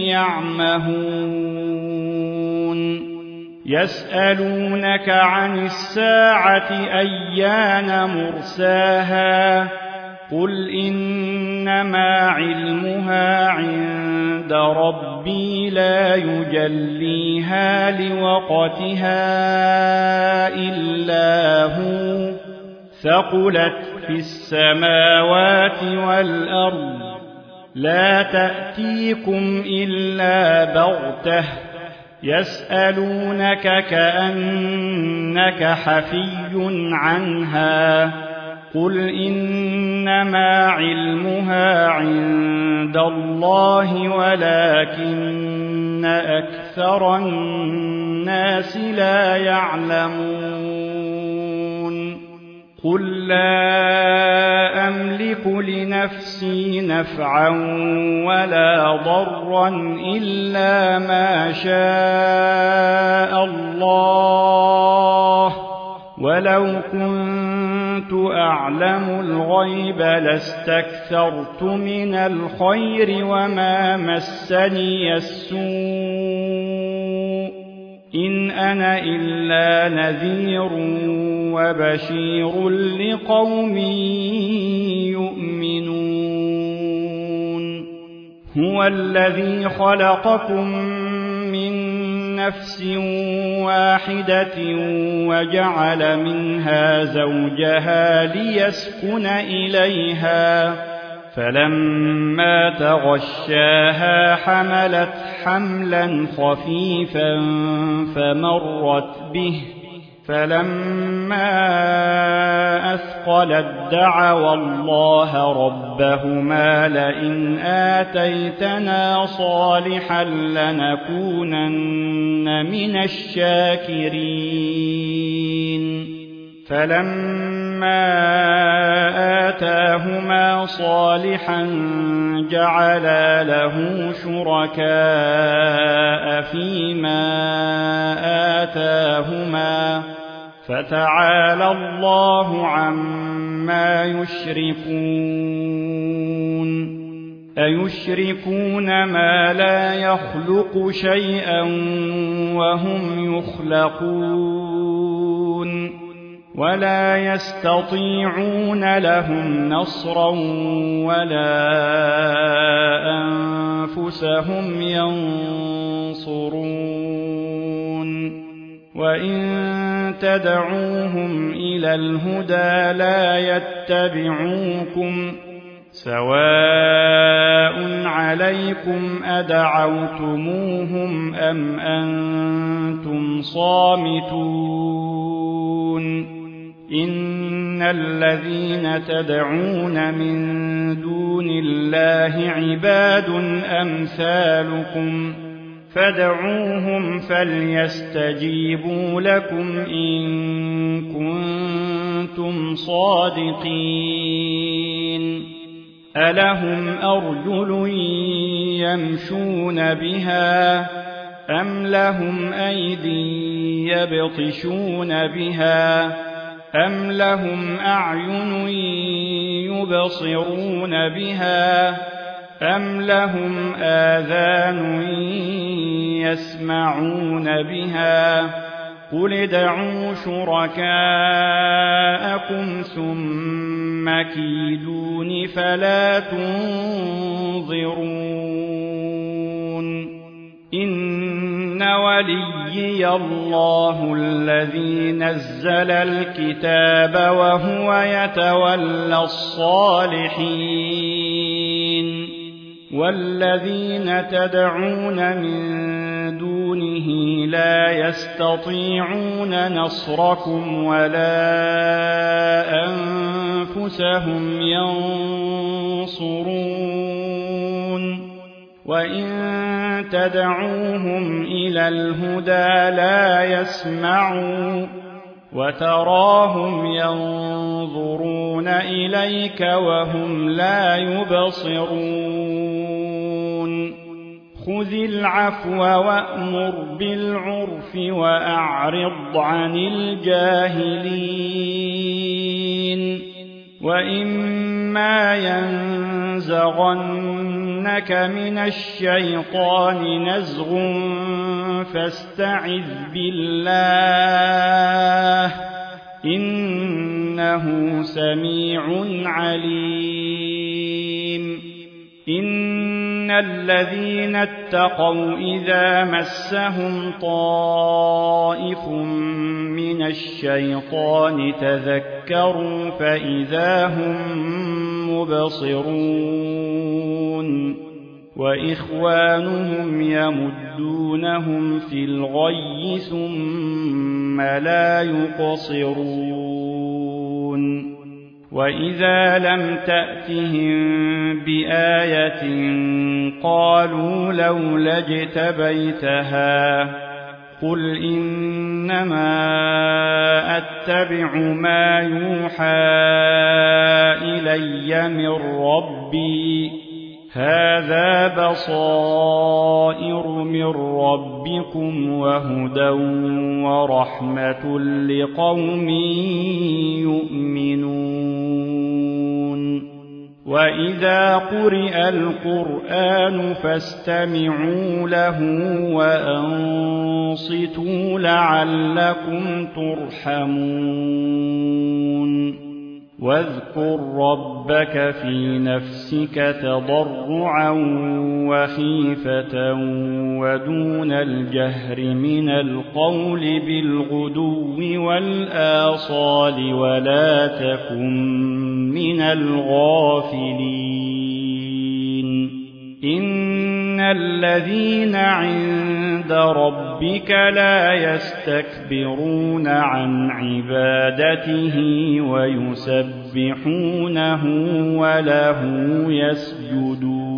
يعمهون يسألونك عن الساعة أيان مرساها قل إنما علمها عند ربي لا يجليها لوقتها إلا هو ثقلت في السماوات والأرض لا تأتيكم إلا بغتة يسألونك كأنك حفي عنها قل إنما علمها عند الله ولكن أكثر الناس لا يعلمون قل لا أملك لنفسي نفعا ولا ضرا إلا ما شاء الله ولو كنت أعلم الغيب لاستكثرت من الخير وما مسني السوء إن أنا إلا نذير وبشير لقوم يؤمنون هو الذي خلقكم من نفس واحدة وجعل منها زوجها ليسكن إليها فلما تغشاها حملت حملا خفيفا فمرت به فلما أثقلت دعوا الله ربهما لئن آتيتنا صالحا لنكونن من الشاكرين فلما آتاهما صالحا جعلا له شركاء فيما آتاهما فتعالى الله عما يشركون أيشركون ما لا يخلق شيئا وهم يخلقون ولا يستطيعون لهم نصرا ولا أنفسهم ينصرون وإن تدعوهم إلى الهدى لا يتبعوكم سواء عليكم أدعوتموهم أم أنتم صامتون إن الذين تدعون من دون الله عباد أمثالكم فادعوهم فليستجيبوا لكم إن كنتم صادقين ألهم أرجل يمشون بها أم لهم أيد يبطشون بها أم لهم أعين يبصرون بها أم لهم آذان يسمعون بها قل ادعوا شركاءكم ثم كيدون فلا تنظرون إن وليي الله الذي نزل الكتاب وهو يتولى الصالحين والذين تدعون من دونه لا يستطيعون نصركم ولا أنفسهم ينصرون وإن تدعوهم إلى الهدى لا يسمعوا وتراهم ينظرون إليك وهم لا يبصرون خذ العفو وأمر بالعرف وأعرض عن الجاهلين وإما ينزغنك من الشيطان نزغ فاستعذ بالله إنه سميع عليم إن الذين اتقوا إذا مسهم طائف من الشيطان تذكروا فإذا هم مبصرون وإخوانهم يمدونهم في الغي ثم لا يقصرون وإذا لم تأتهم بآية قالوا لولا اجتبيتها قل إنما أتبع ما يوحى إلي من ربي هذا بصائر من ربكم وهدى ورحمة لقوم يؤمنون وإذا قرئ القرآن فاستمعوا له وأنصتوا لعلكم ترحمون واذكر ربك في نفسك تضرعا وخيفة ودون الجهر من القول بالغدو والآصال ولا تكن من الغافلين إن الذين عند ربك لا يستكبرون عن عبادته ويسبحونه وله يسجدون